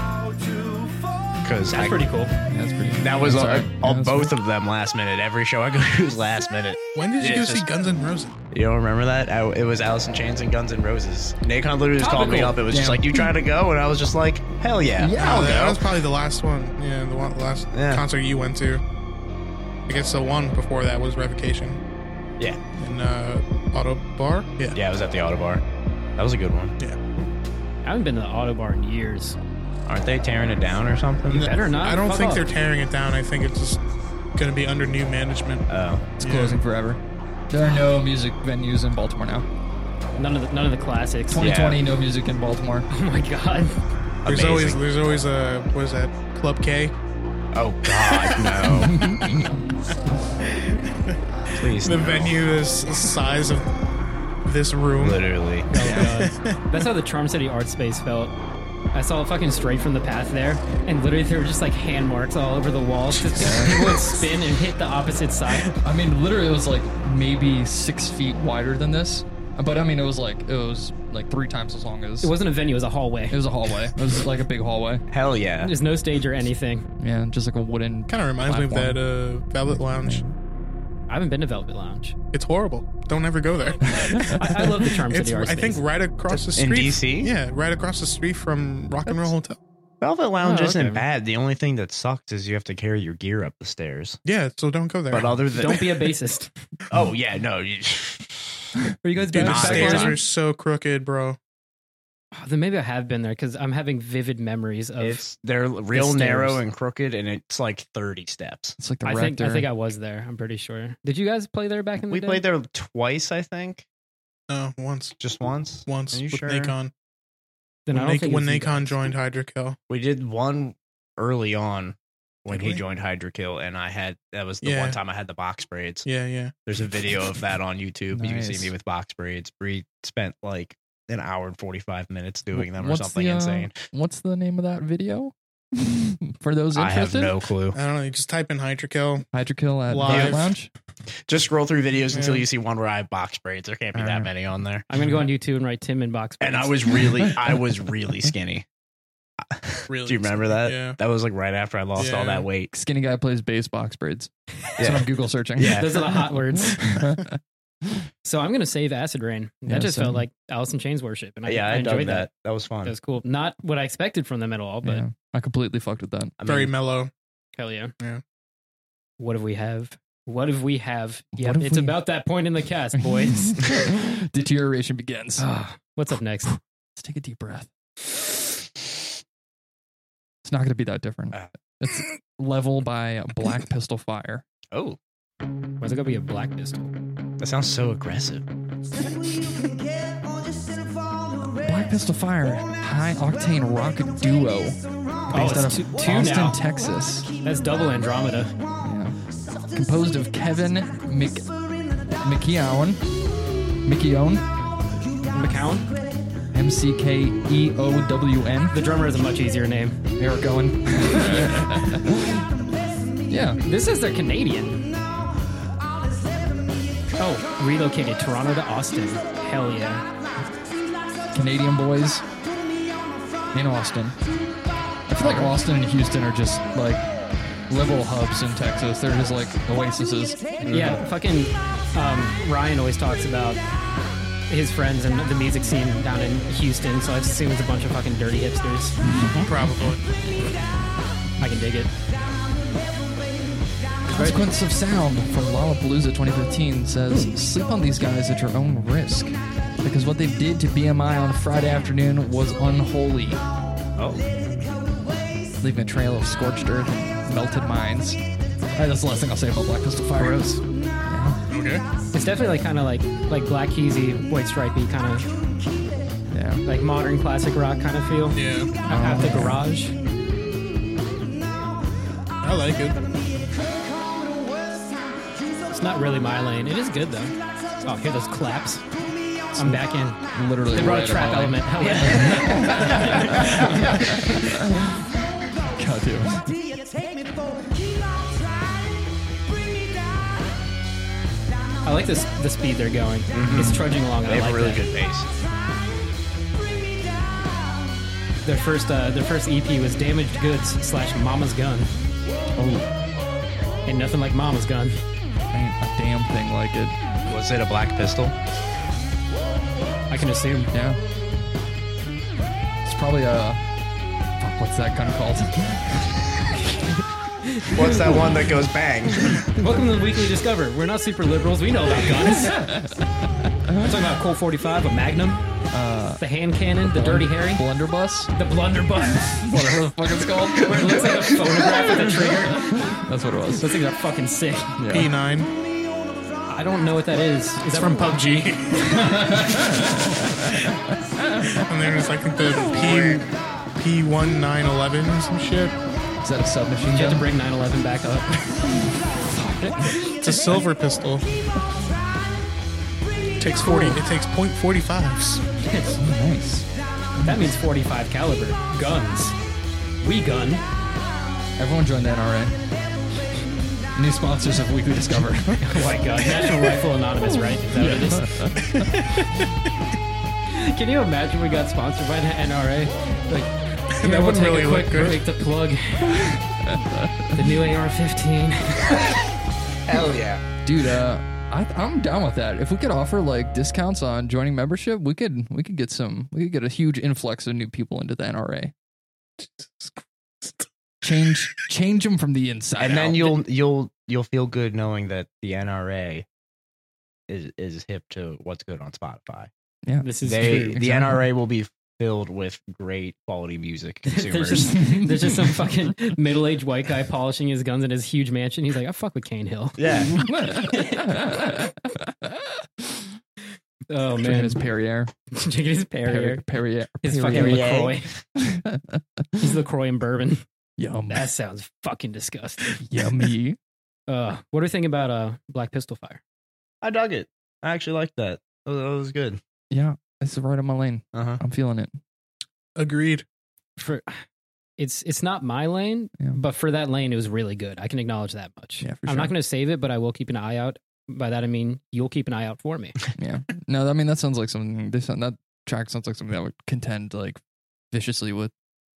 Because That's pretty cool. That's pretty. that was Sorry. on both of them last minute. Every show I go to is last minute. When did you go see Guns N' Roses? You don't remember that? It was Alice in Chains and Guns N' Roses. Nacon literally just called me Topical. up. It was just Damn. like, you trying to go? And I was just like, hell yeah. I'll That go. was probably the last one. Yeah, the last Yeah. concert you went to. I guess the one before that was Revocation Yeah. in Auto Bar. Yeah. Yeah, I was at the Auto Bar. That was a good one. Yeah. I haven't been to the Auto Bar in years. Aren't they tearing it down or something? Better not. I don't Fuck think off. they're tearing it down. I think it's just going to be under new management. Oh. It's closing forever. There are no music venues in Baltimore now. None of the classics. 2020, no music in Baltimore. Oh my god. There's Amazing. always a what is that? Club K. Oh, God, no. Please, The no. venue is the size of this room. Literally. Oh god. That's how the Charm City Art Space felt. I saw fucking Straight from the Path there, and literally there were just like hand marks all over the walls because people would spin and hit the opposite side. I mean, literally, it was like maybe 6 feet wider than this. But I mean, it was like 3 times as long as. It wasn't a venue; it was a hallway. It was a hallway. It was like a big hallway. Hell yeah. There's no stage or anything. Yeah, just like a wooden. Kind of reminds me of platform. that Velvet Lounge. I haven't been to Velvet Lounge. It's horrible. Don't ever go there. I love the Charm It's, City Art I Space. think right across the In street. DC? Yeah, right across the street from Rock and Roll Hotel. Velvet Lounge Oh, isn't okay. bad. The only thing that sucks is you have to carry your gear up the stairs. Yeah, so don't go there. But other than Don't be a bassist. oh yeah, no. Are you guys Dude, the Nah, stairs yeah. are so crooked, bro. Then maybe I have been there because I'm having vivid memories of. They're real stairs. narrow and crooked, and it's like 30 steps. It's like the I rector. think I was there. I'm pretty sure. Did you guys play there back in the We day? played there twice, I think. No, once. Just once. Once Are you with sure? Nacon. Then I don't think When it was you Nacon guys. joined Hydra Kill. We did one early on when Did he we? joined Hydra Kill, and that was the Yeah. one time I had the box braids. Yeah, yeah. There's a video of that on YouTube. You can see Nice. me with box braids. Bree spent like an hour and 45 minutes doing them or What's something the, insane. What's the name of that video? For those I have interested, no clue. I don't know. You just type in Hydra Kill. Hydrokill at Live. Velvet Lounge. Just scroll through videos until Yeah. you see one where I have box braids. There can't be that Alright. many on there. I'm gonna go on YouTube and write Tim in box. And I braids. was really skinny. Really? Do you remember that? Yeah. That was like right after I lost all Yeah. that weight. Skinny guy plays bass box braids. That's Yeah. what I'm Google searching. Yeah. Those are the hot words. So I'm gonna save Acid Rain. That Yeah, just felt same. like Alice in Chains worship, and I I enjoyed dug that. that. That was fun. That was cool. Not what I expected from them at all, but Yeah, I completely fucked with that. I Very mean, mellow. hell yeah. Yeah. What have we have? What have we have? Yep, What have it's we- about that point in the cast, boys. Deterioration begins. Ah, what's up next? Let's take a deep breath. It's not going to be that different. It's Level by Black Pistol Fire. oh, Why's it gonna be a black pistol? that sounds so aggressive. Black Pistol Fire, high octane rock duo based it's out two of now. Austin, Texas. That's double Andromeda. Yeah. Composed of Kevin McKeown, McCown? McKeown, The drummer has a much easier name. Eric Owen. Yeah, This is they're Canadian. Oh, relocated Toronto to Austin. Hell yeah. Canadian boys in Austin. I feel like Austin and Houston are just like liberal hubs in Texas. They're just like oases. Yeah, fucking Ryan always talks about his friends and the music scene down in Houston, so I just assume it's a bunch of fucking dirty hipsters. Probably. I can dig it. Consequence of Sound from Lollapalooza 2015 says, sleep on these guys at your own risk. Because what they did to BMI on Friday afternoon was unholy. Oh. Leaving a trail of scorched earth and melted minds. That's the last thing I'll say about Black Pistol Fire. Okay. It's definitely like kind of like Black Keysy, White Stripey kind of like modern classic rock kind of feel. Yeah. At the garage. I like it. It's not really my lane. It is good though. Oh, hear those claps. I'm back in. Literally. They brought a right trap at my element. Hell yeah. God damn it. I like the speed they're going. It's trudging along. They I have like a really that. good bass. Their first EP was Damaged Goods / Mama's Gun. Oh, Ain't nothing like Mama's Gun. ain't a damn thing like it. Was it a Black Pistol? I can assume. Yeah. It's probably a... Fuck, what's that gun called? What's that one that goes bang? Welcome to the Weekly Discover. We're not super liberals. We know about guns. We're talking about Colt 45, a Magnum, the hand cannon, the Dirty Harry, Blunderbuss? the blunderbuss, Whatever the fuck it's called. where it looks like a phonograph with a trigger. That's what it was. Those things are fucking sick. Yeah. P9. I don't know what that is. Is It's that from PUBG. And then it's like the P1911 or some shit. Is that a submachine You have to gun? bring 9/11 back up. It's a silver pistol. It takes 40. It takes .45s. Nice. That means 45 caliber guns. We gun. Everyone join the NRA. New sponsors of Weekly Discover. Oh my god, National Rifle Anonymous, right? Is that what it is? Can you imagine we got sponsored by the NRA? Like, That we'll wouldn't take really a quick look good. break to plug the new AR-15. Hell yeah. Dude, I'm down with that. If we could offer like discounts on joining membership, we could get a huge influx of new people into the NRA. Change them from the inside. And then out. you'll feel good knowing that the NRA is hip to what's good on Spotify. Yeah. This is The true. NRA will be filled with great quality music consumers. There's just some fucking middle-aged white guy polishing his guns in his huge mansion. He's like, I fuck with Cane Hill. Yeah. Oh Drinking man, his Perrier. drinking his Perrier, Perrier. his fucking Perrier. LaCroix. He's LaCroix and bourbon. Yum. That sounds fucking disgusting. Yummy. What do you think about Black Pistol Fire? I dug it. I actually liked that. That was good. Yeah, it's right on my lane. Uh-huh. I'm feeling it. Agreed. It's not my lane, Yeah. but for that lane, it was really good. I can acknowledge that much. Yeah, for I'm sure. not going to save it, but I will keep an eye out. By that I mean you'll keep an eye out for me. Yeah. No, I mean that sounds like something. That track sounds like something that would contend like viciously with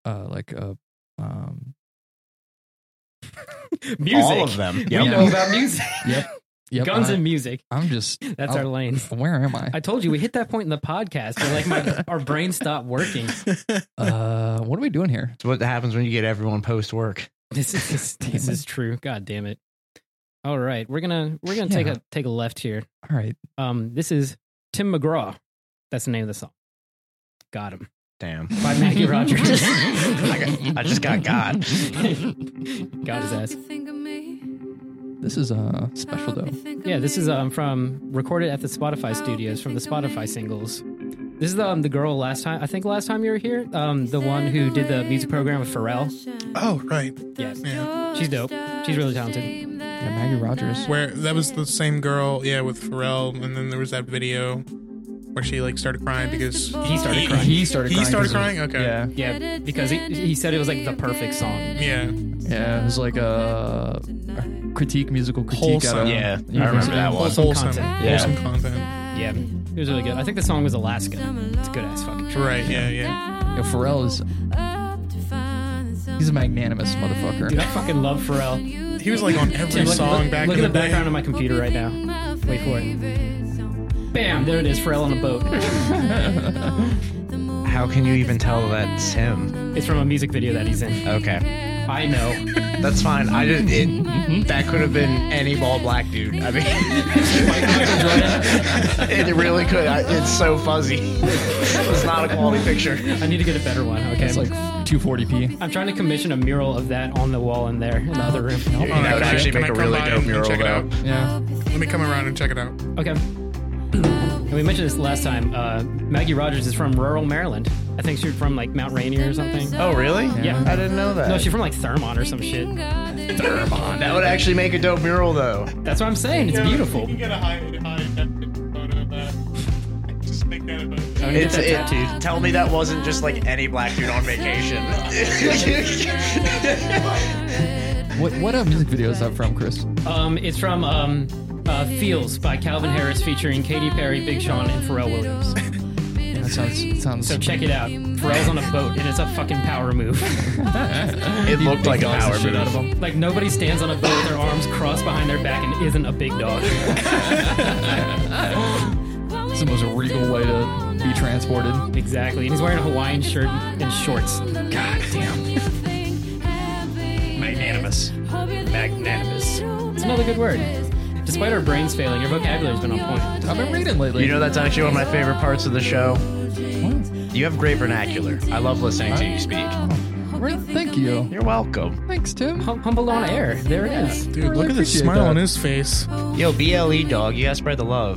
Music. All of them. We Yep. know about music. Yep. Guns and music. I'm just. That's our lane. Where am I? I told you we hit that point in the podcast where like our brain stopped working. What are we doing here? It's what happens when you get everyone post work. This is true. God damn it. All right, we're gonna Yeah. take a left here. All right. This is Tim McGraw. That's the name of the song. Got him. Damn. By Maggie Rogers. I just got God. Got his ass. This is special though. Yeah, this is from recorded at the Spotify studios from the Spotify singles. This is the girl last time you were here, the one who did the music program with Pharrell. Oh, right. Yeah, Yeah. she's dope. She's really talented. Yeah, Maggie Rogers. Where that was the same girl, yeah, with Pharrell, and then there was that video where she like started crying because He started crying. He started crying. 'cause of- crying? Okay. Yeah. Yeah, because he said it was like the perfect song. Yeah. Yeah. It was like a musical critique. Wholesome. Out of Yeah, I University. remember that one. Wholesome content. Yeah. Wholesome content. Yeah, it was really good. I think the song was Alaska. It's a good ass fucking track. Right, yeah. Yo, Pharrell is. He's a magnanimous motherfucker. Dude, I fucking love Pharrell. He was like on every Tim, song back look in at the the background day. of my computer right now. Wait for it. Bam! There it is. Pharrell on a boat. How can you even tell that's him? It's from a music video that he's in. Okay. I know. That's fine. That could have been any bald black dude. I mean, it really could. It's so fuzzy. It's not a quality picture. I need to get a better one. Okay. It's like 240p. I'm trying to commission a mural of that on the wall in there in the other room. That would actually make a really dope mural, check it though. out? Yeah. Let me come around and check it out. Okay. And we mentioned this last time. Maggie Rogers is from rural Maryland. I think she's from like Mount Rainier or something. Oh, really? Yeah. I didn't know that. No, she's from like Thurmont or some shit. Thurmont. That would actually make a dope mural, though. That's what I'm saying. It's beautiful. You can get a high photo of that. Just make that a photo. I'm gonna get that tattooed. Tell me that wasn't just like any black dude on vacation. What music video is that from, Chris? It's from Feels by Calvin Harris featuring Katy Perry, Big Sean, and Pharrell Williams. That sounds. So check it out. Pharrell's on a boat, and it's a fucking power move. It looked like a power shit out of move. him. Like, nobody stands on a boat with their arms crossed behind their back and isn't a big dog. It's the most regal way to be transported. Exactly. And he's wearing a Hawaiian shirt and shorts. God damn. Magnanimous. Magnanimous. It's another good word. Despite our brains failing, your vocabulary's been on point. I've been reading lately. You know, that's actually one of my favorite parts of the show. You have great vernacular. I love listening to you speak. Thank you. You're welcome. Thanks, Tim. Humble on air. There it is. Dude, look at the appreciate smile that. on his face. Yo, BLE dog, you gotta spread the love.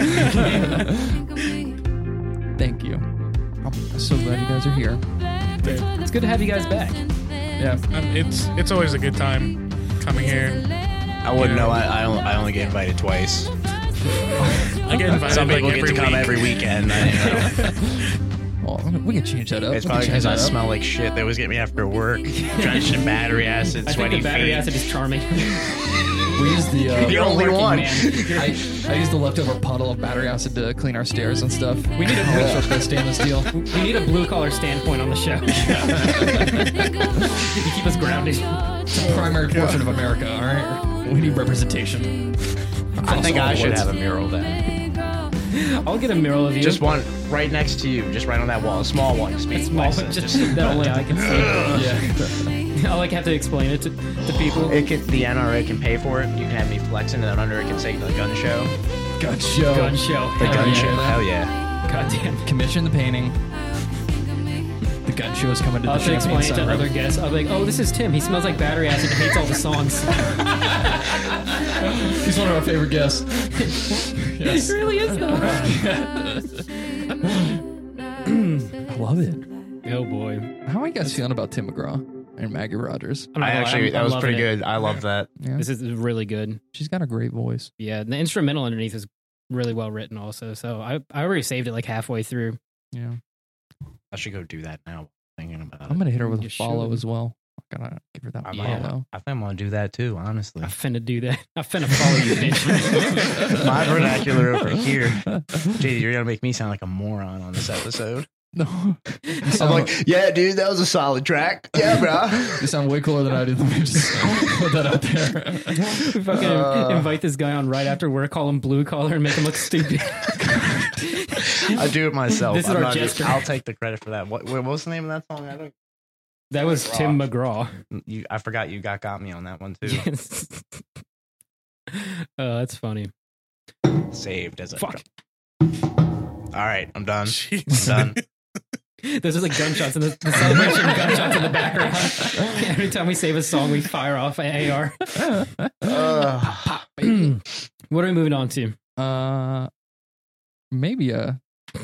Thank you. I'm so glad you guys are here. It's good to have you guys back. Yeah. It's always a good time coming here. I wouldn't know. I only get invited twice. I get invited Some people like get to come week. every weekend. I didn't know. Oh, we can change that up. It's We can probably change because I that up. smell like shit. They always get me after work. Drenched in battery acid, I think sweaty the battery feet. acid is charming. We use the. The You're a only working one. man. I use the leftover puddle of battery acid to clean our stairs and stuff. We need to polish up the stainless steel. We need a blue collar standpoint on the show. You keep us grounded. It's a primary portion of America, all right? We need representation. I think Across all I should woods. have a mural then. I'll get a mural of you. Just one right next to you, just right on that wall. A small one. Just being small, small. just that only I can see. Yeah. I'll like have to explain it to people. The NRA can pay for it. You can have me flexing, and then under it can say the gun show. Gun show. Gun show. The Hell gun yeah. show. Hell yeah. Goddamn. Commission the painting. The gun show is coming to I'll the have to champagne explain it to sunroom. other guests. I'll be like, oh, this is Tim. He smells like battery acid and hates all the songs. He's one of our favorite guests. Yes. It really is, though. I love it. Oh, boy. How are you guys feeling about Tim McGraw and Maggie Rogers? I'm not gonna lie, That I'm was loving pretty it. good. I love that. Yeah. This is really good. She's got a great voice. Yeah, the instrumental underneath is really well written also. So I already saved it like halfway through. Yeah. I should go do that now. Thinking about it. I'm going to hit her with You a follow should. as well. I'm going to give her that I follow. think I'm gonna do that too. Honestly, I'm finna do that. I'm finna follow you, bitch. my vernacular over here. JD, you're gonna make me sound like a moron on this episode. No. I'm like, yeah, dude, that was a solid track. Yeah, bro. You sound way cooler than I do. Let me just put that out there. We fucking invite this guy on right after work, call him blue collar, and make him look stupid. I do it myself. This is I'm our not jester. I'll take the credit for that. What was the name of that song? That was Tim McGraw. I forgot you got me on that one too. Yes. Oh, that's funny. Saved as a Fuck. All right, I'm done. Jeez. I'm done. There's just like gunshots in the celebration gunshots in the background. Every time we save a song, we fire off an AR. What are we moving on to? Maybe a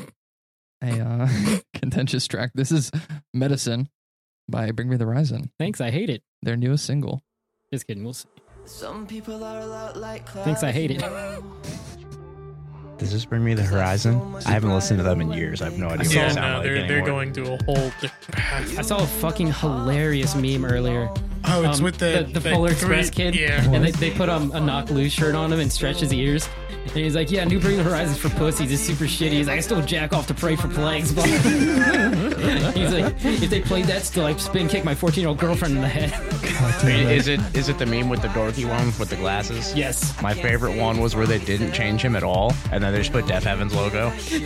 contentious track. This is Medicine by Bring Me the Horizon. Thanks, I hate it. Their newest single. Just kidding. We'll see. Some people are a lot like Thanks, I hate it. Does this bring me the horizon? I haven't listened to them in years. I have no idea what Yeah, they sound no, like they're anymore. going to a whole different path. I saw a fucking hilarious meme earlier. Oh, it's with the Polar Express kid. Yeah. And they put a Knock Loose shirt on him and stretch his ears. And he's like, yeah, New Bring the Horizons for pussies is super shitty. He's like, I still jack off to pray for plagues. But he's like, if they played that still, I'd spin kick my 14-year-old girlfriend in the head. Is it the meme with the dorky one with the glasses? Yes. My favorite one was where they didn't change him at all, and then they just put Def Heaven's logo.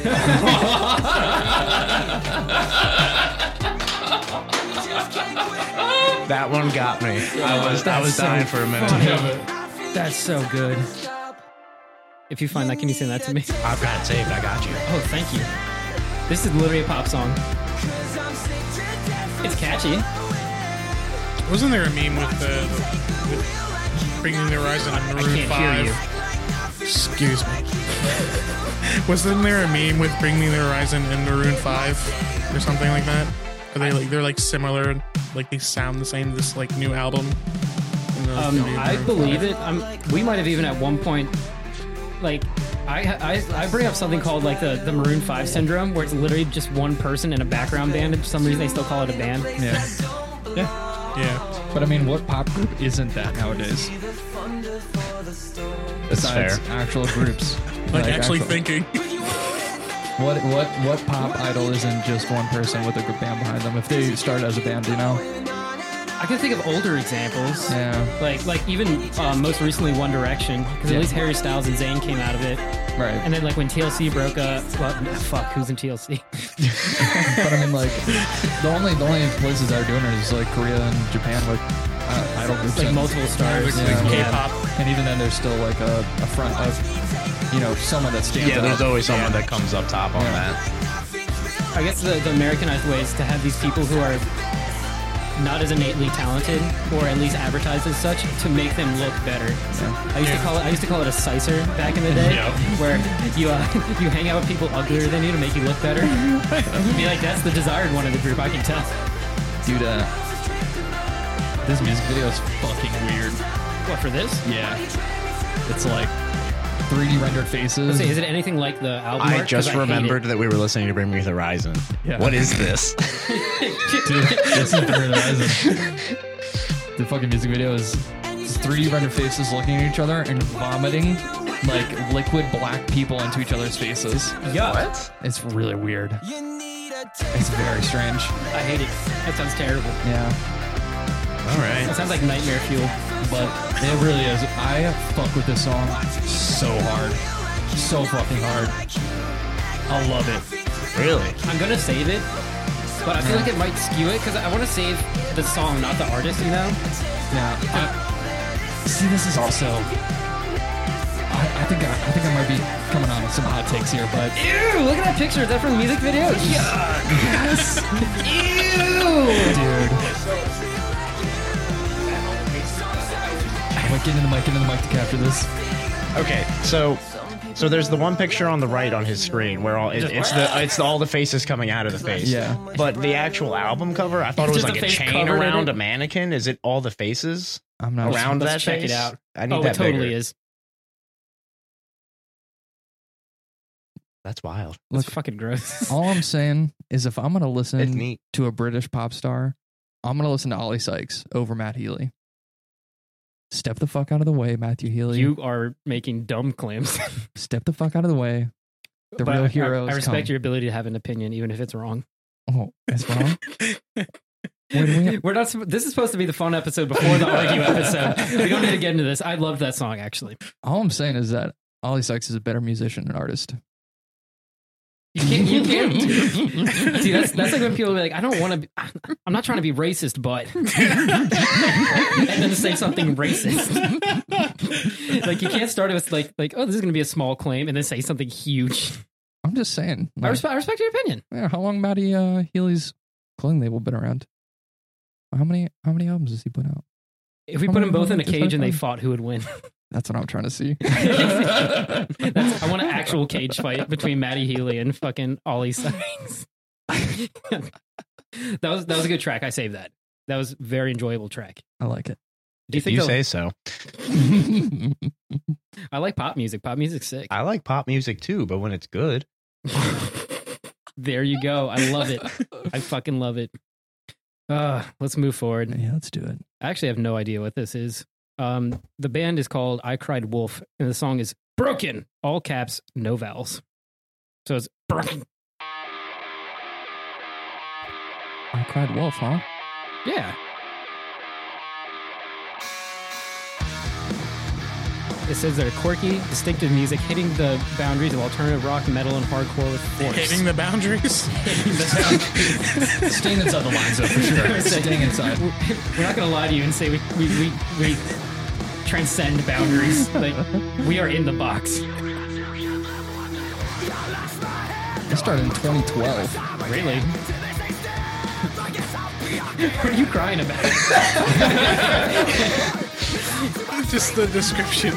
That one got me. I was dying for a minute. That's so good. If you find that, can you send that to me? I've got it saved. I got you. Oh, thank you. This is literally a pop song. It's catchy. Wasn't there a meme with Bringing the Horizon and Maroon 5? I can't hear you. Excuse me. Wasn't there a meme with Bringing the Horizon and Maroon 5 or something like that? Are they they're like similar, like they sound the same? This like new album. I believe it. We might have even at one point, like, I bring up something called like the Maroon 5 syndrome, where it's literally just one person in a background band, and for some reason they still call it a band. Yeah. But I mean, what pop group isn't that nowadays? Besides actual groups, like actually thinking. What pop idol isn't just one person with a good band behind them? If they started as a band, you know. I can think of older examples. Yeah. Like even most recently One Direction, because at least Harry Styles and Zayn came out of it. Right. And then like when TLC broke up, fuck, who's in TLC? But I mean, like the only places that are doing it is like Korea and Japan with idol groups, like and multiple stars, like K-pop, and even then there's still like a front of someone that stands out. Yeah, there's always someone that comes up top on that. I guess the Americanized way is to have these people who are not as innately talented, or at least advertised as such, to make them look better. I used to call it a sicer back in the day, where you hang out with people uglier than you to make you look better. Be like, that's the desired one of the group. I can tell. Dude, this music video is fucking weird. What, for this? Yeah, it's like 3D rendered faces. Let's see, is it anything like the album art? I just remembered that we were listening to Bring Me the Horizon. Yeah. What is this? Dude, this is Bring Me the Horizon. The fucking music video is 3D rendered faces looking at each other and vomiting like liquid black people into each other's faces. Yeah. What? It's really weird. It's very strange. I hate it. That sounds terrible. Yeah. All right. It sounds like nightmare fuel. But it really is. I fuck with this song so hard. So fucking hard. I love it. Really? I'm gonna save it, but I feel like it might skew it because I want to save the song, not the artist, you know? Yeah. See, this is also... I think I might be coming on with some hot takes here, but... Ew, look at that picture. Is that from the music video? Yuck. Yes! Ew! Dude. Get in the mic to capture this. Okay, so there's the one picture on the right on his screen where it's all the faces coming out of the face. Yeah. But the actual album cover, I thought it was Just like a a face chain covered in around it? a mannequin. Is it all the faces I'm not around that Let's check face? it out. I need Oh, that it totally bigger. is. That's wild. That's fucking gross. All I'm saying is if I'm going to It's listen neat. to a British pop star, I'm going to listen to Ollie Sykes over Matt Healy. Step the fuck out of the way, Matthew Healy. You are making dumb claims. Step the fuck out of the way. The But real heroes I respect come. your ability to have an opinion, even if it's wrong. Oh, it's wrong? Wait, We're not. This is supposed to be the fun episode before the argue episode. We don't need to get into this. I loved that song, actually. all I'm saying is that Ollie Sykes is a better musician and artist. You can't. See, that's like when people are like, I don't want to be, I'm not trying to be racist, but. And then to say something racist. Like, you can't start it with like, oh, this is going to be a small claim, and then say something huge. I'm just saying. I respect your opinion. Yeah, how long Matty Healy's clothing label been around? How many albums has he put out? If we How put many them both in a just cage and they like fought, who would win? That's what I'm trying to see. I want an actual cage fight between Matty Healy and fucking Ollie Sykes. that was a good track. I saved that. That was a very enjoyable track. I like it. Do you think You they'll- say so. I like pop music. Pop music's sick. I like pop music too, but when it's good. There you go. I love it. I fucking love it. Let's move forward. Yeah, let's do it. I actually have no idea what this is. The band is called I Cried Wolf, and the song is Broken, all caps, no vowels. So it's broken. I Cried Wolf, huh? Yeah. It says they're quirky, distinctive music, hitting the boundaries of alternative rock, metal, and hardcore with force. Hitting the boundaries? Staying inside the lines, though, for sure. Staying inside. We're not going to lie to you and say we transcend boundaries. Like, we are in the box. It started in 2012. Really? What are you crying about? Just the description.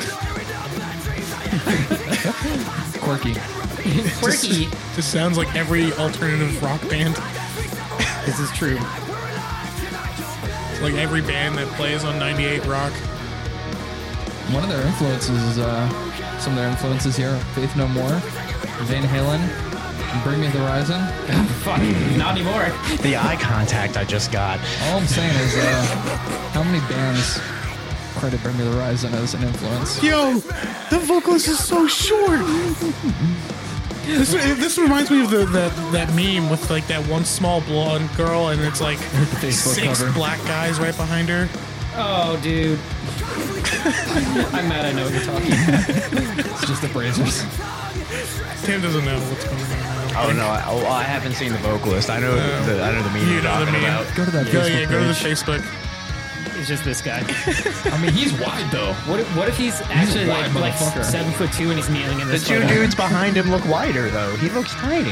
Quirky. Quirky. Just sounds like every alternative rock band. This is true. It's like every band that plays on 98 Rock. One of their influences, some of their influences here, Faith No More, Van Halen, Bring Me the Horizon. Fuck, not anymore. The eye contact I just got. All I'm saying is, how many bands credit Bring Me the Horizon as an influence? Yo, the vocalist is so short. This reminds me of that meme with like that one small blonde girl, and it's like Facebook 6 cover. black guys right behind her. Oh, dude. I'm mad I know what you're talking about. It's just the Brazers. Tim doesn't know what's going on. Oh no! I haven't seen the vocalist. I know the meme You you're know the talking meme. about. Go to that Go Facebook to the page. Facebook. It's just this guy. I mean, he's wide, though. What if he's actually a wide like motherfucker. 7'2" and he's kneeling in The this two photo? dudes behind him look wider though. He looks tiny.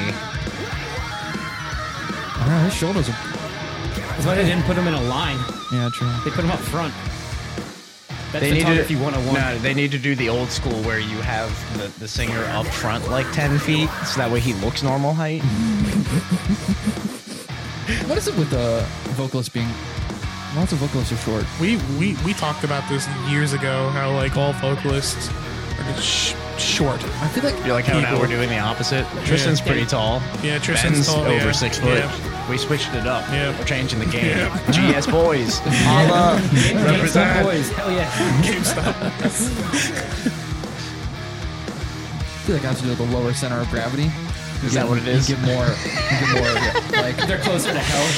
I don't know, his shoulders are... That's why they didn't put him in a line. Yeah, true. They put him up front. That's They need to photography 101. No, they need to do the old school where you have the singer up front like 10 feet, so that way he looks normal height. What is it with the vocalist being... Lots of vocalists are short. We talked about this years ago. How like all vocalists are just short. I feel like... You're like how now People. we're doing the opposite. Tristan's pretty tall. Yeah, Tristan's Ben's tall, over yeah. 6 foot. Yeah. We switched it up. Yeah. We're changing the game. Yeah. GS boys. Holla. GameStop Represent. boys. Hell yeah. GameStop. I feel like I have to do the lower center of gravity. Is that what it is? You get more of it. Like, They're closer to hell.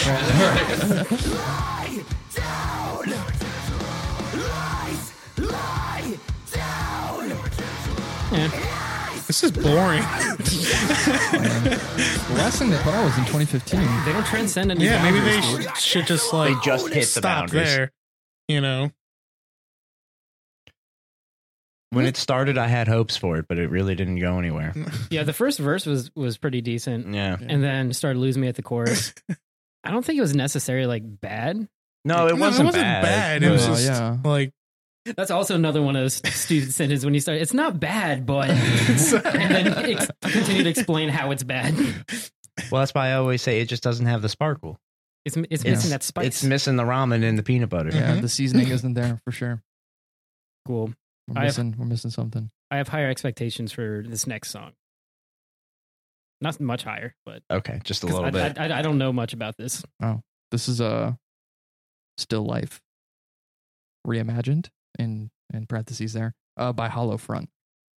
Yeah. This is boring. the last thing they put out was in 2015. They don't transcend any Yeah, maybe boundaries, they dude. should just like They just hit the stop boundaries. there. You know, When it started, I had hopes for it, but it really didn't go anywhere. Yeah, the first verse was pretty decent, Yeah. and then started losing me at the chorus. I don't think it was necessarily like bad. No, it wasn't bad. It was Oh, just yeah. like That's also another one of those stupid sentences when you start. It's not bad, but and then continue to explain how it's bad. Well, that's why I always say it just doesn't have the sparkle. It's missing that spice. It's missing the ramen and the peanut butter. Yeah, the seasoning isn't there for sure. cool. We're missing something. I have higher expectations for this next song. Not much higher, but Okay, just a 'cause little bit. I don't know much about this. This is Still Life reimagined in parentheses there by Hollow Front.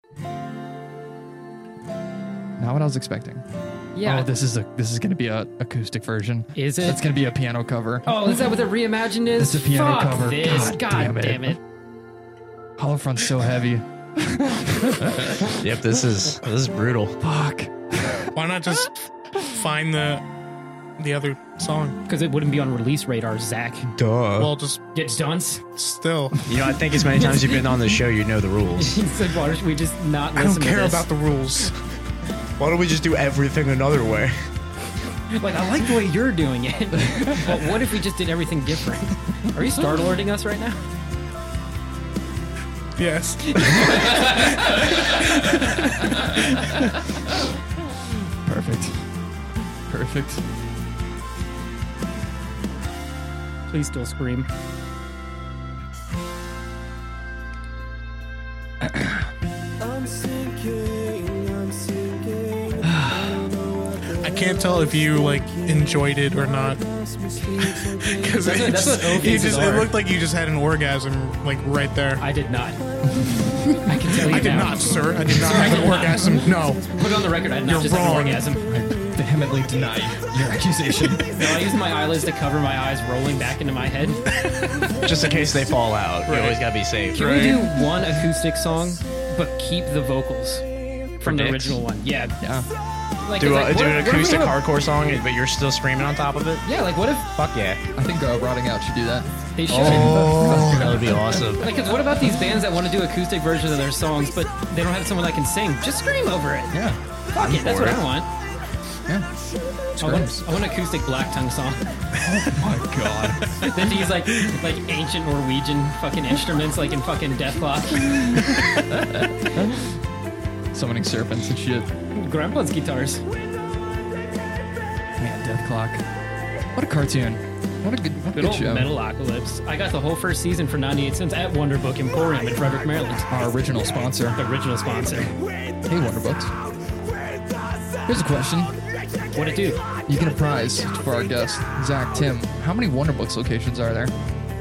Not what I was expecting. Yeah, Oh, this is going to be a acoustic version. is it? It's going to be a piano cover. Oh, is that what the reimagined is? It's a piano Fuck cover. This. God God damn damn it. it. Hollow Front's so heavy. Yep, this is brutal. Fuck. why not just find the other song? Because it wouldn't be on release radar, Zach. Duh. Well, just Get dunce. still. You know, I think as many times you've been on the show, you know the rules. He said, "Why should we just not I listen don't to care this?" about the rules. Why don't we just do everything another way? Like, I like the way you're doing it. But what if we just did everything different? Are you Star-Lording us right now? Yes. Perfect. Please still scream. I'm sinking. I can't tell if you like enjoyed it or not. Because That's what it are. looked like you just had an orgasm like right there. I did not. I can tell you I did now. not, sir. I did not have an orgasm. No. Put it on the record, I did not You're just have an wrong. orgasm. Vehemently deny your accusation. No, I used my eyelids to cover my eyes rolling back into my head. Just in case they fall out. You always gotta be safe. Can we do one acoustic song, but keep the vocals from the Dicks? original one? Yeah. Yeah. Like, Do, it's like, do what- an what if we acoustic have a- hardcore song, but you're still screaming on top of it? Yeah, like what if Fuck yeah. I think Rotting Out should do that. they should? That would be awesome. Like, 'cause what about these bands that want to do acoustic versions of their songs, but they don't have someone that can sing? Just scream over it. Yeah. Fuck it, that's what I want. Yeah. I want an acoustic Black Tongue song. My God. Then to use like ancient Norwegian fucking instruments, like in fucking Deathclock. Summoning serpents and shit. Grandpa's guitars. Man, Death Clock. What a cartoon. What a Good good old show. Metalocalypse. I got the whole first season for 98 cents at Wonderbook Emporium in Frederick, Maryland. Our original sponsor. The original sponsor. Hey, Wonderbooks. Here's a question. What it do? You get a prize for our guest, Zach Tim. How many Wonderbooks locations are there?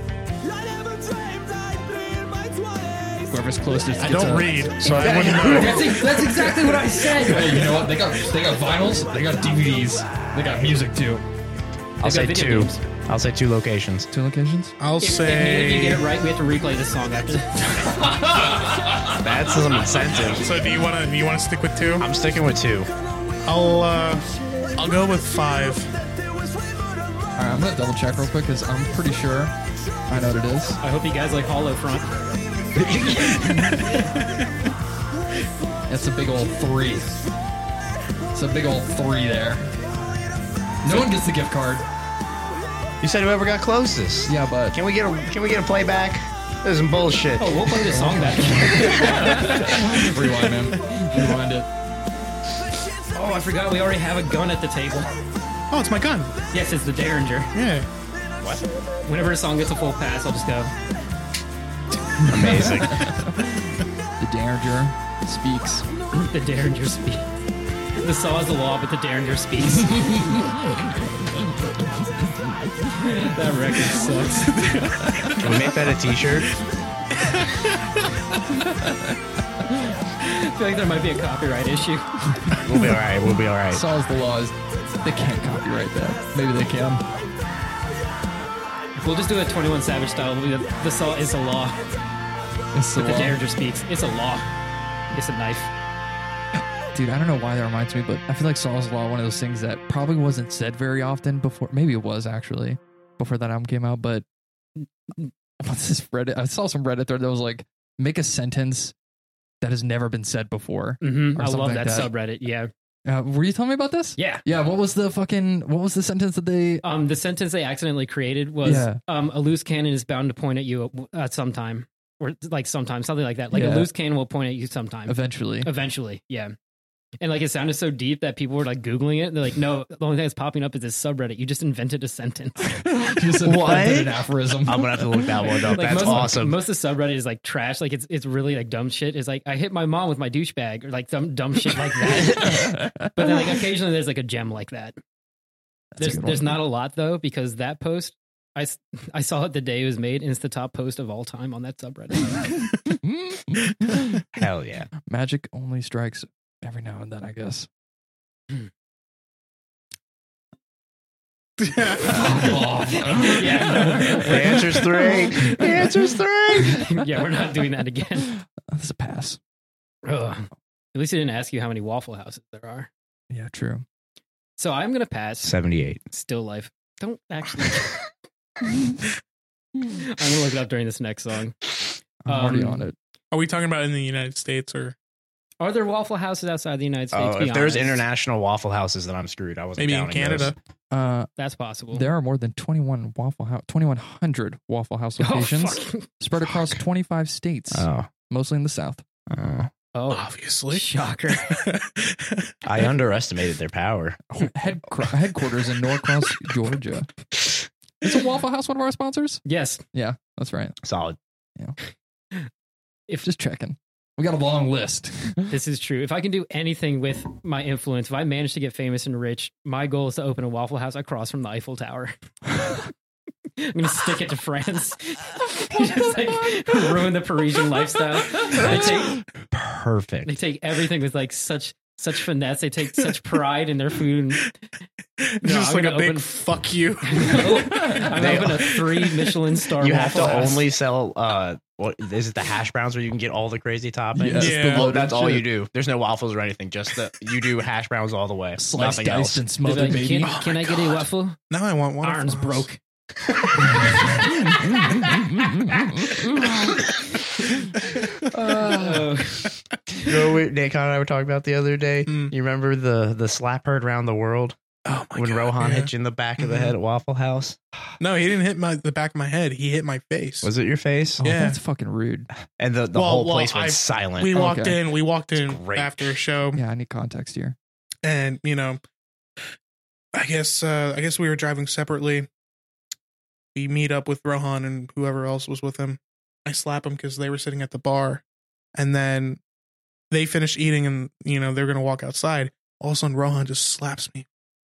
Whoever's closest. I gets don't a- read, so I wouldn't know. That's exactly what I said. Hey, you know what? They got vinyls. They got DVDs. They got music too. I'll say video two. games. I'll say 2 locations. 2 locations. I'll If you say. get it right, we have to replay this song after this. That's some incentive. So do you want to stick with 2? I'm sticking with 2. I'll go with 5. All right, I'm gonna double check real quick because I'm pretty sure I know what it is. I hope you guys like Hollow Front. That's a big old 3. It's a big old 3 there. No one gets the gift card. You said whoever got closest. Yeah, but Can we get a playback? This is some bullshit. Oh, we'll play this song back. rewind, man. Rewind it. Oh, I forgot we already have a gun at the table. Oh, it's my gun. Yes, it's the Derringer. Yeah. Whenever a song gets a full pass, I'll just go. Amazing. The Derringer speaks. The Derringer speaks. The saw is the law, but the Derringer speaks. That record sucks. Can we make that a t-shirt? I feel like there might be a copyright issue. We'll be alright. We'll be alright. Solves the laws. They can't copyright that. Maybe they can. We'll just do a 21 Savage style. The saw is a law. It's the The law. Derringer speaks. It's a law. It's a knife. Dude, I don't know why that reminds me, but I feel like Saw's Law, one of those things that probably wasn't said very often before. Maybe it was actually before that album came out, but what's this Reddit? I saw some Reddit thread that was like, make a sentence that has never been said before. Mm-hmm. Or I love something that like that. subreddit. Yeah. Were you telling me about this? Yeah. Yeah. What was the sentence that they? The sentence they accidentally created was, Yeah. a loose cannon is bound to point at you at some time. Or like sometime, something like that. Like Yeah. a loose cannon will point at you sometime. Eventually. Eventually, yeah. And like it sounded so deep that people were like Googling it. They're like, no, the only thing that's popping up is this subreddit. You just invented a sentence. Just invented an aphorism. I'm gonna have to look that one up. Like That's most, awesome. Most of the subreddit is like trash. Like it's really like dumb shit. It's like I hit my mom with my douchebag or like some dumb shit like that. But then like occasionally there's like a gem like that. That's a good There's one. not a lot though because that post I saw it the day it was made and it's the top post of all time on that subreddit. Hell yeah. Magic only strikes every now and then, I guess. Yeah. The answer's 3. The answer's 3. Yeah, we're not doing that again. That's a pass. Ugh. At least I didn't ask you how many Waffle Houses there are. Yeah, true. So I'm gonna pass. 78. Still life. Don't actually. I'm gonna look it up during this next song. I'm already Um, on it. Are we talking about in the United States or Are there Waffle Houses outside the United States? Oh, Be if there's honest. international Waffle Houses, then I'm screwed. I wasn't maybe in counting Canada? those. That's possible. There are more than 2,100 Waffle House locations fuck. spread across 25 states, Oh. mostly in the South. Oh. Oh, Obviously. shocker. I underestimated their power. Headquarters in Norcross, Georgia. Is a Waffle House one of our sponsors? Yes. Yeah, that's right. Solid. If Just checking. We got a long list. This is true. If I can do anything with my influence, if I manage to get famous and rich, my goal is to open a Waffle House across from the Eiffel Tower. I'm going to stick it to France. Just like ruin the Parisian lifestyle. Perfect. They take everything with like such finesse. They take such pride in their food. Just like a big fuck you. I'm open a 3 Michelin star You have Waffle to House. only sell what is it, the hash browns where you can get all the crazy toppings? Yeah. That's all you do. There's no waffles or anything. Just you do hash browns all the way. Sliced, Nothing diced, else. and They're smothered, like, baby. Can I get a waffle? Now I want one. Arms broke. You know what Nacon and I were talking about the other day? Mm. You remember the slap heard around the world Oh my when God, Rohan yeah. hit you in the back of the head at Waffle House? No, he didn't hit the back of my head. He hit my face. Was it your face? Oh, Yeah. that's fucking rude. And the Well, whole well, place went I- silent. We walked Okay. in. We walked in great. after a show, Yeah, I need context here. and I guess we were driving separately. We meet up with Rohan and whoever else was with him. I slap him because they were sitting at the bar, and then they finish eating, and they're gonna walk outside. All of a sudden, Rohan just slaps me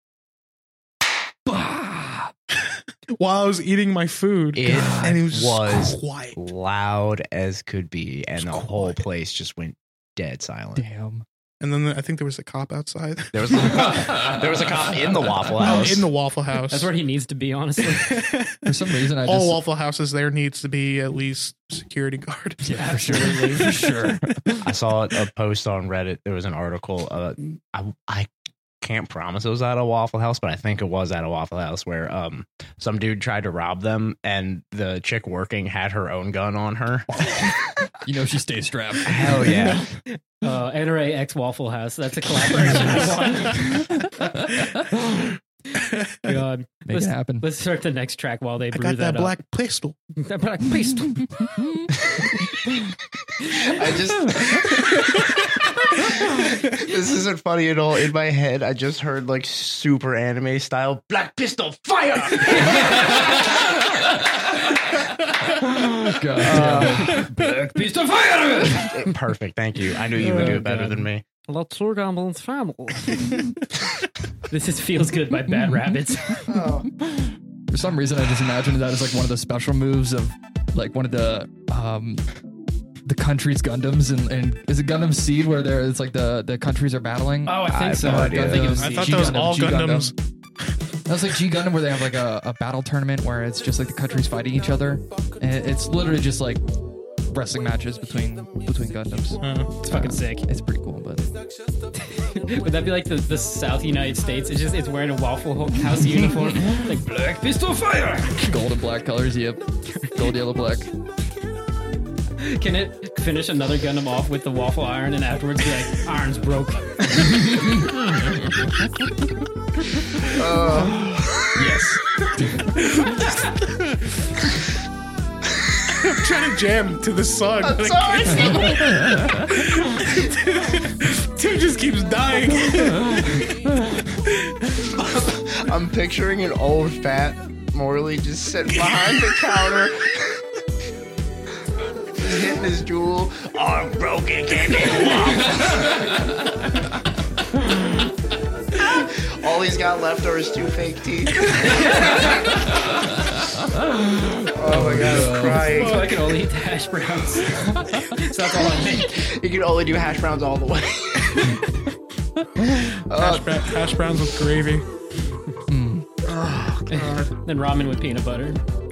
while I was eating my food, It and he was was just quiet. loud as could be, and the whole quiet. place just went dead silent. Damn. And then I think there was a cop outside. There was a cop in the Waffle House. In the Waffle House. That's where he needs to be, honestly. For some reason, I All just Waffle Houses there needs to be at least security guard. yeah, for sure, for sure. I saw a post on Reddit. There was an article. I can't promise it was at a Waffle House, but I think it was at a Waffle House where some dude tried to rob them, and the chick working had her own gun on her. She stays strapped. Hell yeah! NRA X Waffle House. That's a collaboration. God, Make it happen. Let's start the next track while they I brew got that up. black pistol. That black pistol. I just this isn't funny at all. In my head, I just heard like super anime style Black Pistol Fire. God, Black pistol fire. Perfect, thank you. I knew you would do it better than me. Let's work on family. This feels good by Bad Rabbits. for some reason, I just imagined that as like one of the special moves of like one of the country's Gundams, and is it Gundam Seed where it's like the countries are battling? Oh, I think so. no I idea. think it was I thought G that was Gundam, all G Gundams. That was like G Gundam where they have like a battle tournament where it's just like the countries fighting each other. And it's literally just like wrestling matches between Gundams. It's fucking sick. It's pretty cool, but Would that be like the South United States? It's wearing a Waffle House uniform, like Black Pistol Fire. gold and black colors. Yep, gold, yellow, black. Can it finish another Gundam off with the waffle iron and afterwards be like, iron's broke? Yes. I'm trying to jam to this song. Dude just keeps dying. I'm picturing an old fat Morley just sitting behind the counter. Just hitting his jewel. Arm broken, can't get All he's got left are his 2 fake teeth. Oh my god, I'm crying. So I can only eat the hash browns. So that's all I make. You can only do hash browns all the way. Hash browns with gravy. Then ramen with peanut butter.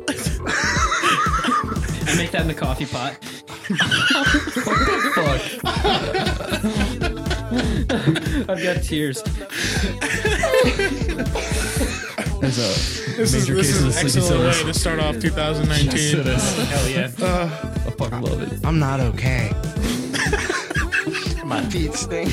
I make that in the coffee pot. I've got tears. There's a This major is case of an the sleepy excellent way sinners. to start off 2019. Hell yeah. I fucking love it. I'm not okay. My feet stink.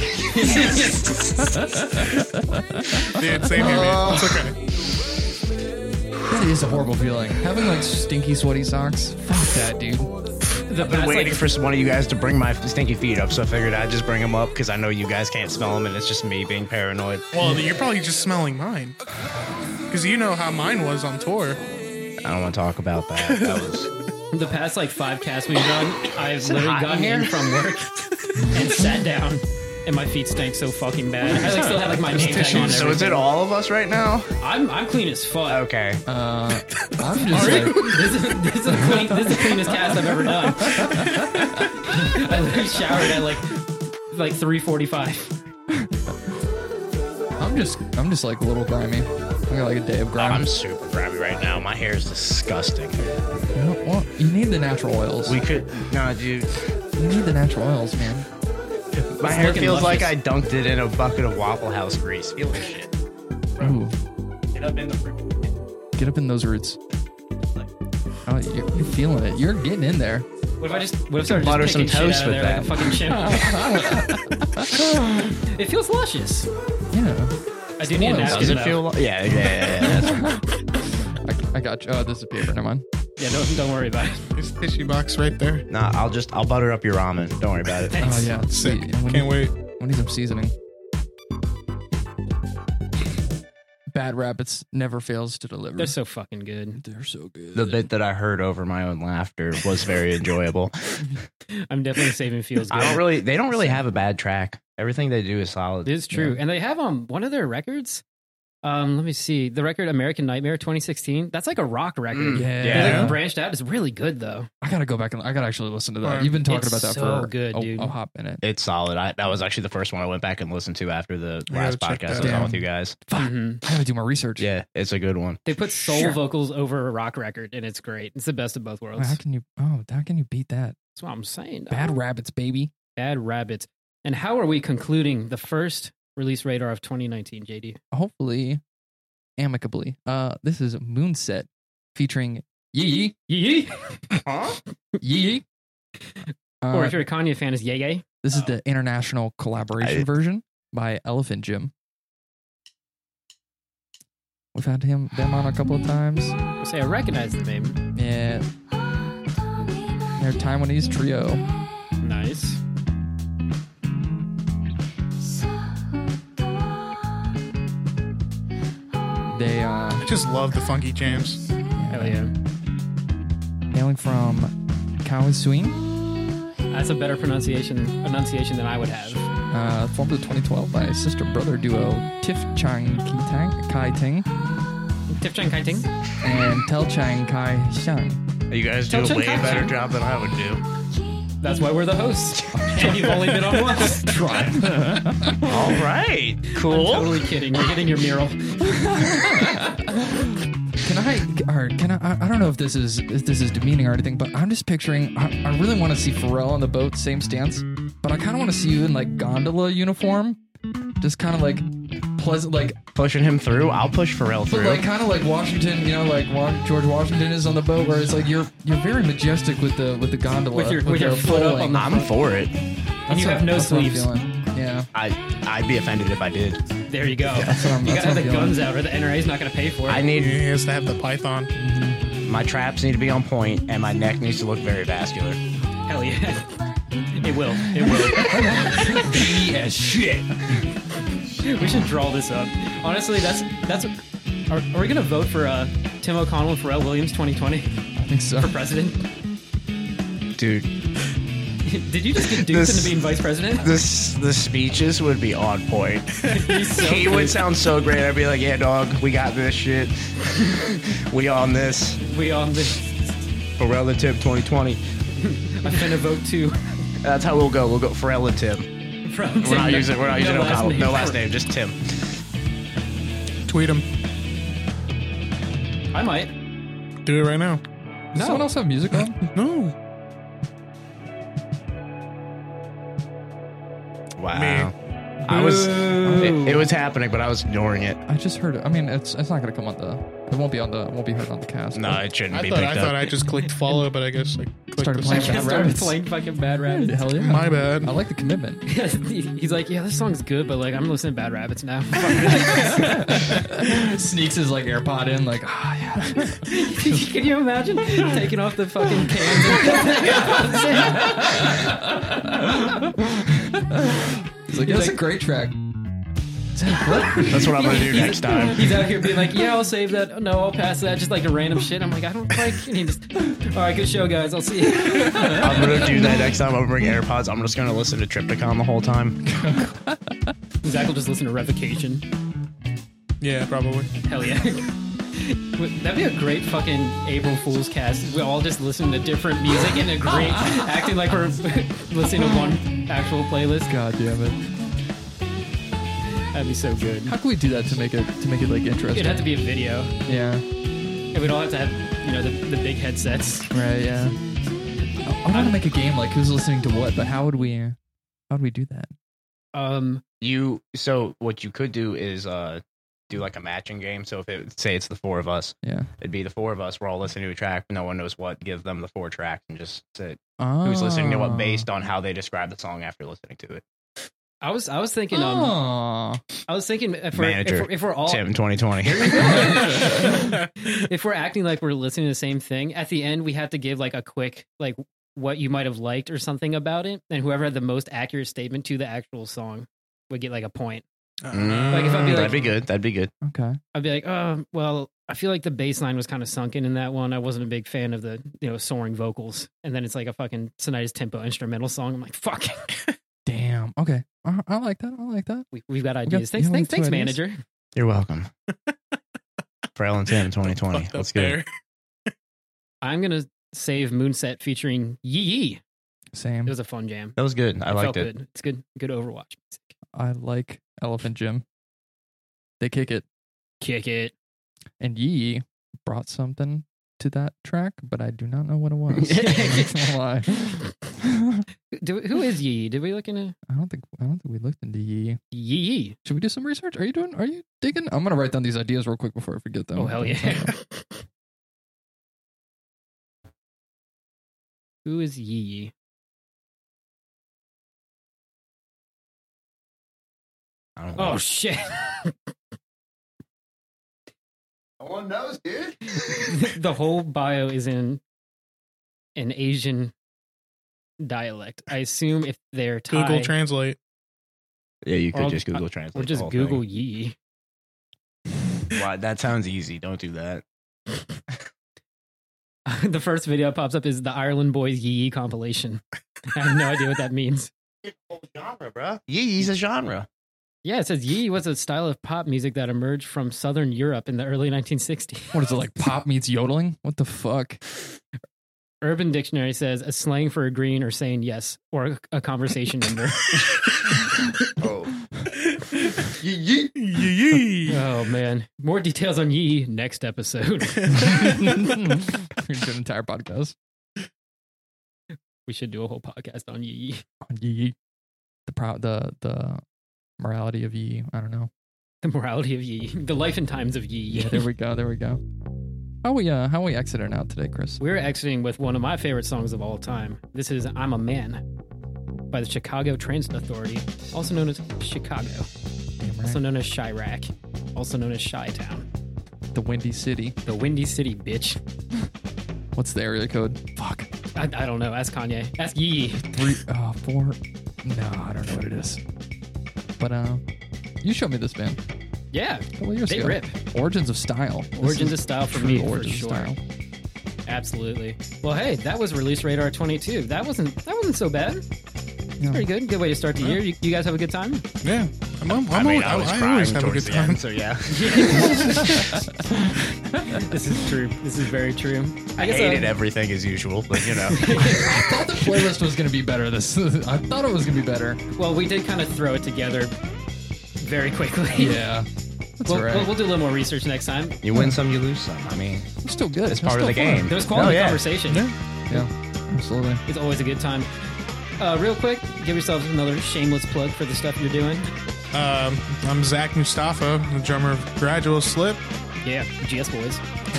Dude, same here, man. It's okay. That is a horrible feeling. Having like stinky, sweaty socks. Fuck that, dude. The I've been past, waiting for one of you guys to bring my stinky feet up, so I figured I'd just bring them up because I know you guys can't smell them, and it's just me being paranoid. Well, you're probably just smelling mine. Because you know how mine was on tour. I don't want to talk about that. That was the past like 5 casts we've done, I've literally hot in gotten in here? from work. and sat down. And my feet stank so fucking bad. I still had my name tag on. So is it all of us right now? I'm clean as fuck. Okay. I'm just like, This is the cleanest cast I've ever done. I literally showered at like 3:45. I'm just like a little grimy. I got like a day of grime. I'm super grimy right now. My hair is disgusting. Well, you need the natural oils. Dude. You need the natural oils, man. My hair feels luscious. like I dunked it in a bucket of Waffle House grease. Feel this shit. Ooh, Get up in the get up in those roots. Oh, you're feeling it. You're getting in there. What if I started butter just some picking shit toast out of with there like a fucking chimp? It feels luscious. Yeah. I do need a Oils. napkin Does it though. feel? Yeah. That's I got you. Oh, this is paper. Never mind. Yeah, don't worry about it. There's a tissue box right there. Nah, I'll butter up your ramen. Don't worry about it. Thanks. Oh yeah, Sick. We Can't wait. need some seasoning. Bad Rabbits never fails to deliver. They're so fucking good. They're so good. The bit that I heard over my own laughter was very enjoyable. I'm definitely saving feels good. They don't really have a bad track. Everything they do is solid. It is true. Yeah. And they have one of their records. Let me see. The record American Nightmare 2016. That's like a rock record. Yeah. They like branched out. It's really good though. I gotta go back and I gotta actually listen to that. Alright. You've been talking It's about that so for good, dude. a hot minute. It's solid. That was actually the first one I went back and listened to after the I gotta last check podcast that I was on out. with you guys. Mhm. I gotta do my research. Yeah, it's a good one. They put soul vocals over a rock record, and it's great. It's the best of both worlds. How can you beat that? That's what I'm saying. dog. Bad Rabbits, baby. Bad Rabbits. And how are we concluding the first release radar of 2019, JD? Hopefully, amicably. This is Moonset featuring Yee Yee. Yee. Or if you're a Kanye fan, is Yay Yay. This is the international collaboration version by Elephant Jim. We've had them on a couple of times. I'll say I recognize the name. Yeah. Their Taiwanese trio. Nice. They I just love the funky jams. Hell yeah. hailing from Kaohsiung, That's a better enunciation than I would have. formed in 2012 by sister-brother duo Tif Chang Kai Ting Tif Chang Kai Ting. and Tel Chang Kai Xiang. You guys do a Touch and way touch, better huh? job than I would do. That's why we're the hosts. And you've only been on once. Try. All right, cool. Totally kidding. We're getting your mural. Can I don't know if this is demeaning or anything, but I'm just picturing, I really want to see Pharrell on the boat, same stance, but I kind of want to see you in like gondola uniform, just kind of like pleasant, like, Pushing him through. I'll push Pharrell but through. like kind of like Washington, you know, like George Washington is on the boat, where it's like you're very majestic with the gondola, With your foot up on the I'm for it. And you have no That's what I'm sleeves. feeling. Yeah. I'd be offended if I did. There you go. That's what I'm- You that's gotta have what the I'm guns out, or the NRA's not gonna pay for it. I need He has to have the python. my traps need to be on point, and my neck needs to look very vascular. Hell yeah. It will. It will. Beady as shit. We should draw this up. Honestly, that's. Are we gonna vote for Tim O'Connell and Pharrell Williams 2020 I think so. for president? Dude, Did you just get duped into being vice president? the speeches would be on point. He's so He good. would sound so great. I'd be like, yeah, dog, we got this shit. We on this. We on this. Pharrell and Tim 2020. I'm gonna vote too. That's how we'll go. We'll go Pharrell and Tim. From We're not using no O'Connell. name. No last name, just Tim. Tweet him. I might. Do it right now. Does someone else have music on? No. Wow. I was. It was happening, but I was ignoring it. I just heard it. I mean, it's not gonna come on the. It won't be heard on the cast. No, but it shouldn't I be thought picked I up. just clicked follow, but I guess I clicked Started the playing second. Bad Started Rabbits. playing fucking Bad Rabbits. Hell yeah. My bad. I like the commitment. He's like, yeah, this song's good, but like, I'm listening to Bad Rabbits now. Sneaks his like AirPod in, like, yeah. Can you imagine taking off the fucking cans? He's like, that's a great track. That's what I'm gonna do next time. He's out here being like, yeah, I'll save that. No, I'll pass that. Just like a random shit. I'm like, I don't like. And he just, all right, good show, guys. I'll see you. I'm gonna do that next time. I'm gonna bring AirPods. I'm just gonna listen to Triptychon the whole time. Zach will just listen to Revocation. Yeah, probably. Hell yeah. That'd be a great fucking April Fool's cast. We all just listen to different music and agree, acting like we're listening to one actual playlist. God damn it. That'd be so good. How can we do that to make it like interesting? It'd have to be a video. Yeah. And we'd all have to have, you know, the big headsets. Right, yeah. I want to make a game like who's listening to what, but how would we do that? So what you could do is do like a matching game. So if it's the four of us, yeah, it'd be the four of us. We're all listening to a track, but no one knows what. Give them the 4 tracks and just say who's listening to what based on how they describe the song after listening to it. I was thinking if we're all Tim 2020. if we're acting like we're listening to the same thing, at the end we have to give like a quick like what you might have liked or something about it, and whoever had the most accurate statement to the actual song would get like a point. Like if I'd be like, that'd be good. Okay. I'd be like, oh, well, I feel like the bass line was kind of sunken in that one. I wasn't a big fan of the, soaring vocals. And then it's like a fucking Tinnitus Tempo instrumental song. I'm like, fuck. Damn. Okay. I like that. We've got ideas. Thanks, manager. You're welcome. Frail and Tim 2020. Let's go. I'm going to save Moonset featuring Yee Yee. Same. It was a fun jam. That was good. I liked it. Good. It's good Overwatch music. I like Elephant Gym. They kick it. And Yee brought something to that track, but I do not know what it was. Why? Who is Yee? Did we look into? I don't think we looked into Yee. Yee. Should we do some research? Are you digging? I'm gonna write down these ideas real quick before I forget them. Oh hell yeah! Who is Yee? Oh shit! No one knows, dude. The whole bio is in an Asian dialect. I assume if they're Thai, Google Translate. Yeah, you could just Google Translate. Or just Google Yee. Wow, that sounds easy. Don't do that. The first video that pops up is the Ireland Boys Yee compilation. I have no idea what that means. It's a whole genre, bro. Yee's a genre. Yeah, it says Yee was a style of pop music that emerged from Southern Europe in the early 1960s. What is it, like pop meets yodeling? What the fuck? Urban Dictionary says a slang for agreeing or saying yes, or a conversation ender. Oh. Yee. Oh, man. More details on Yee next episode. We're doing an entire podcast. We should do a whole podcast on Yee. On Yee. The morality of Yee. I don't know. The morality of Yee. The life and times of Yee. Yeah, there we go. How we exiting out today, Chris? We're exiting with one of my favorite songs of all time. This is I'm a Man by the Chicago Transit Authority, also known as Chicago. Damn right. Also known as Chirac, also known as Chi-Town. The Windy City. The Windy City, bitch. What's the area code? Fuck. I don't know. Ask Kanye. Ask Yee. 4. No, I don't know what it is. But you showed me this band. Yeah, a couple years they ago. rip. Origins of Style. Origins of Style for me, for Origins sure. of Style. Absolutely. Well, hey, that was Release Radar 22. That wasn't so bad. It's pretty good. Good way to start the year. You guys have a good time? Yeah. I crying always have a good towards the time. end, so yeah. This is true. This is very true. I hated everything as usual, but I thought the playlist was going to be better. I thought it was going to be better. Well, we did kind of throw it together very quickly. Yeah. That's right. We'll do a little more research next time. You win some, you lose some. I mean, it's still good. It's part of the game. There's quality conversation. Yeah, absolutely. It's always a good time. Real quick, give yourselves another shameless plug for the stuff you're doing. I'm Zach Mustafa, the drummer of Gradual Slip. Yeah, GS Boys.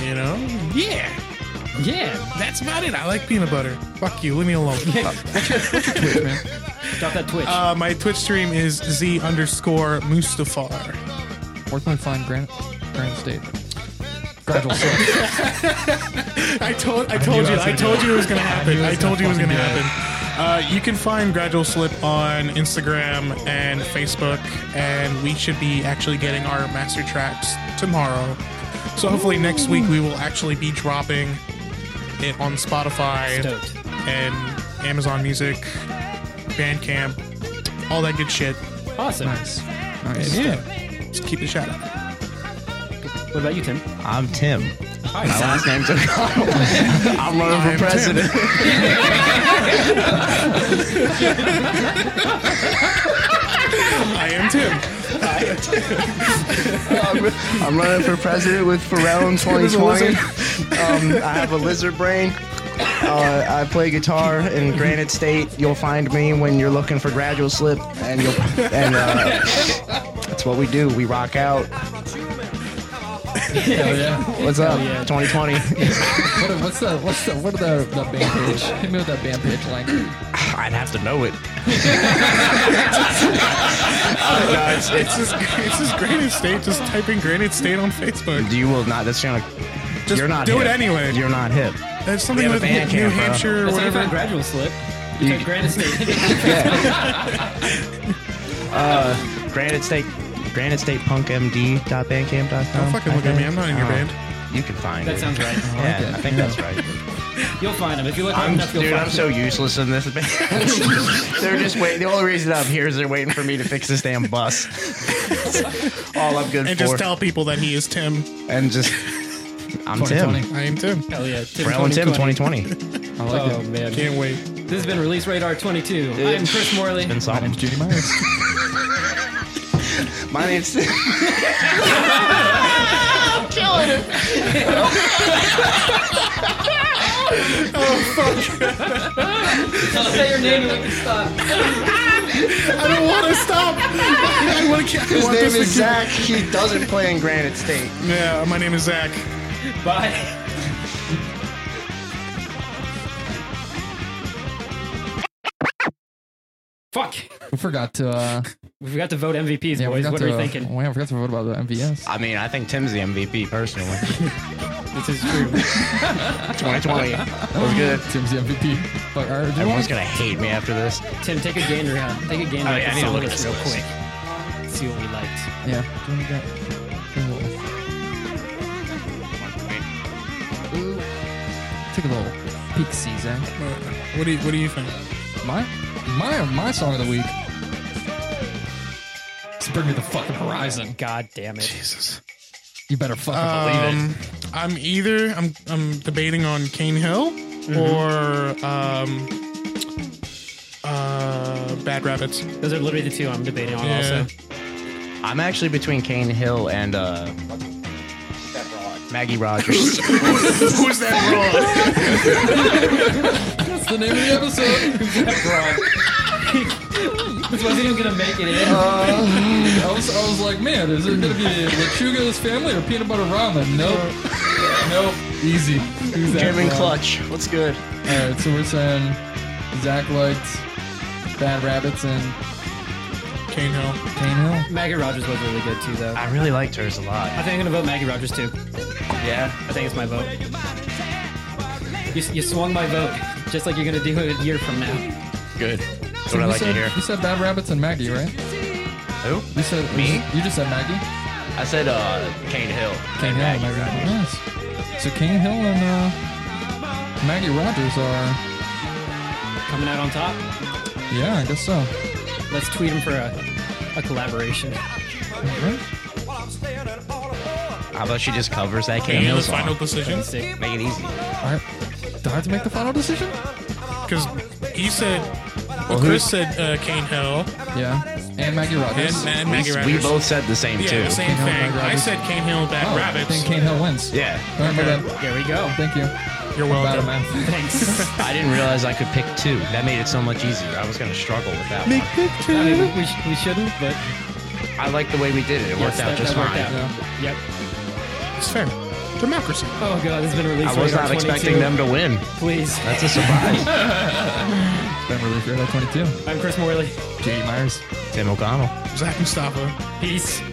Yeah, that's about it. I like peanut butter. Fuck you, leave me alone. What's your Twitch, man? Drop that Twitch. My Twitch stream is Z_Mustafar. Where can we find Granite State? Gradual Slip. I told you it was gonna happen. I told you it was gonna happen. You can find Gradual Slip on Instagram and Facebook, and we should be actually getting our master tracks tomorrow. So hopefully next week we will actually be dropping it on Spotify Stoked. and Amazon Music, Bandcamp, all that good shit. Awesome. Nice. And yeah, just keep the shout out. What about you, Tim? I'm Tim. Hi, My last name's O'Connell. I'm running for president. I am Tim. I'm running for president with Pharrell in 2020. I have a lizard brain. I play guitar in Granite State. You'll find me when you're looking for Gradual Slip, and that's what we do. We rock out. Hell yeah. What's up? yeah. 2020. What are the band page? Hit me with that band page link. I'd have to know it. It's just Granite State. Just type in Granite State on Facebook. You will not. That's gonna. Just you're not do hip. it anyway. You're not hip. That's something We with have a New Bandcamp, bro. Hampshire or That's how you whatever. find Gradual Slip. You type Granite State. Granite State. GraniteStatePunkMD.bandcamp.com. Don't fucking look at me. I'm not in your band. You can find That it. sounds right. Yeah, I think that's right. You'll find them. If you look hard enough, you'll Dude, find I'm so useless in this band. They're just waiting. The only reason I'm here is they're waiting for me to fix this damn bus. All I'm good And for. just tell people that he is Tim. And just, I'm Tim. 2020. I am Tim. Hell yeah. Tim Pharrell and Tim 2020. 2020. I like Oh, it. man. Can't wait. This has been Release Radar 22. I'm Chris Morley. Been My something. name's Judy Myers. My name's Tim. Say your name and we can stop. I don't want to stop. I want to. His name is Zach. He doesn't play in Granite State. Yeah, my name is Zach. Bye. Fuck. We forgot to. We forgot to vote MVPs, Yeah, we boys. forgot What to. are we thinking? We forgot to vote about the MVS. I mean, I think Tim's the MVP personally. This is true. 2020 was good. Tim's the MVP. But, do you Everyone's want- gonna hate me after this. Tim, take a gander out. Take a gander Oh, at yeah, I the need to song look at list this real list. quick. See what we liked. Yeah. Do you want that? Take a little peek, see, Zach. What do you think? My song of the week. It's Bring Me the Fucking Horizon. God damn it. Jesus. You better fucking believe it. I'm debating on Cane Hill or Bad Rabbits. Those are literally the two I'm debating on Yeah. also. I'm actually between Cane Hill and Maggie Rogers. Who's that That's the name of the episode. This wasn't even gonna make it in. I was like, man, is it gonna be Lechuga's family or peanut butter ramen? Nope. Nope. Easy. Who's that Kevin from? Clutch. What's good? All right, so we're saying Zach liked Bad Rabbits and Cane Hill. Cane Hill. Maggie Rogers was really good too, though. I really liked hers a lot. I think I'm gonna vote Maggie Rogers too. Yeah. I think it's my vote. You swung my vote, just like you're gonna do it a year from now. Good. That's So what I you like to said- hear. You said Bad Rabbits and Maggie, right? Who? You said Me? You just said Maggie. I said Cane Hill. Cane Hill and Maggie. Nice. So Cane Hill and Maggie Rogers are. Coming out on top. Yeah, I guess so. Let's tweet him for a collaboration. Right? How about she just covers that Cane Any Hill other song? final decision? Sick. Make it easy. All right. Do I have to make the final decision? Because he said, Chris said Cane Hill Yeah. And Maggie Rogers. and Maggie Rogers. We both said the same Yeah, too. the same Cane Hill, thing. Maggie I Rogers. said Cane Hill, Bad Oh, I Rabbits. think Cane Hill wins. Yeah. All right, my bad. There we go. Thank you. You're Bad welcome. at math. Thanks. I didn't realize I could pick two. That made it so much easier. I was gonna struggle with that one. I mean, we shouldn't, but I like the way we did it. It worked yes, out that just worked fine. out. Yep. It's fair. Democracy. Oh god, this has been released. I was Radar not 22. expecting them to win. Please. That's a surprise. Ben Relief Radar 22. I'm Chris Morley. J.D. Myers. Tim O'Connell. Zach Mustafa. Peace.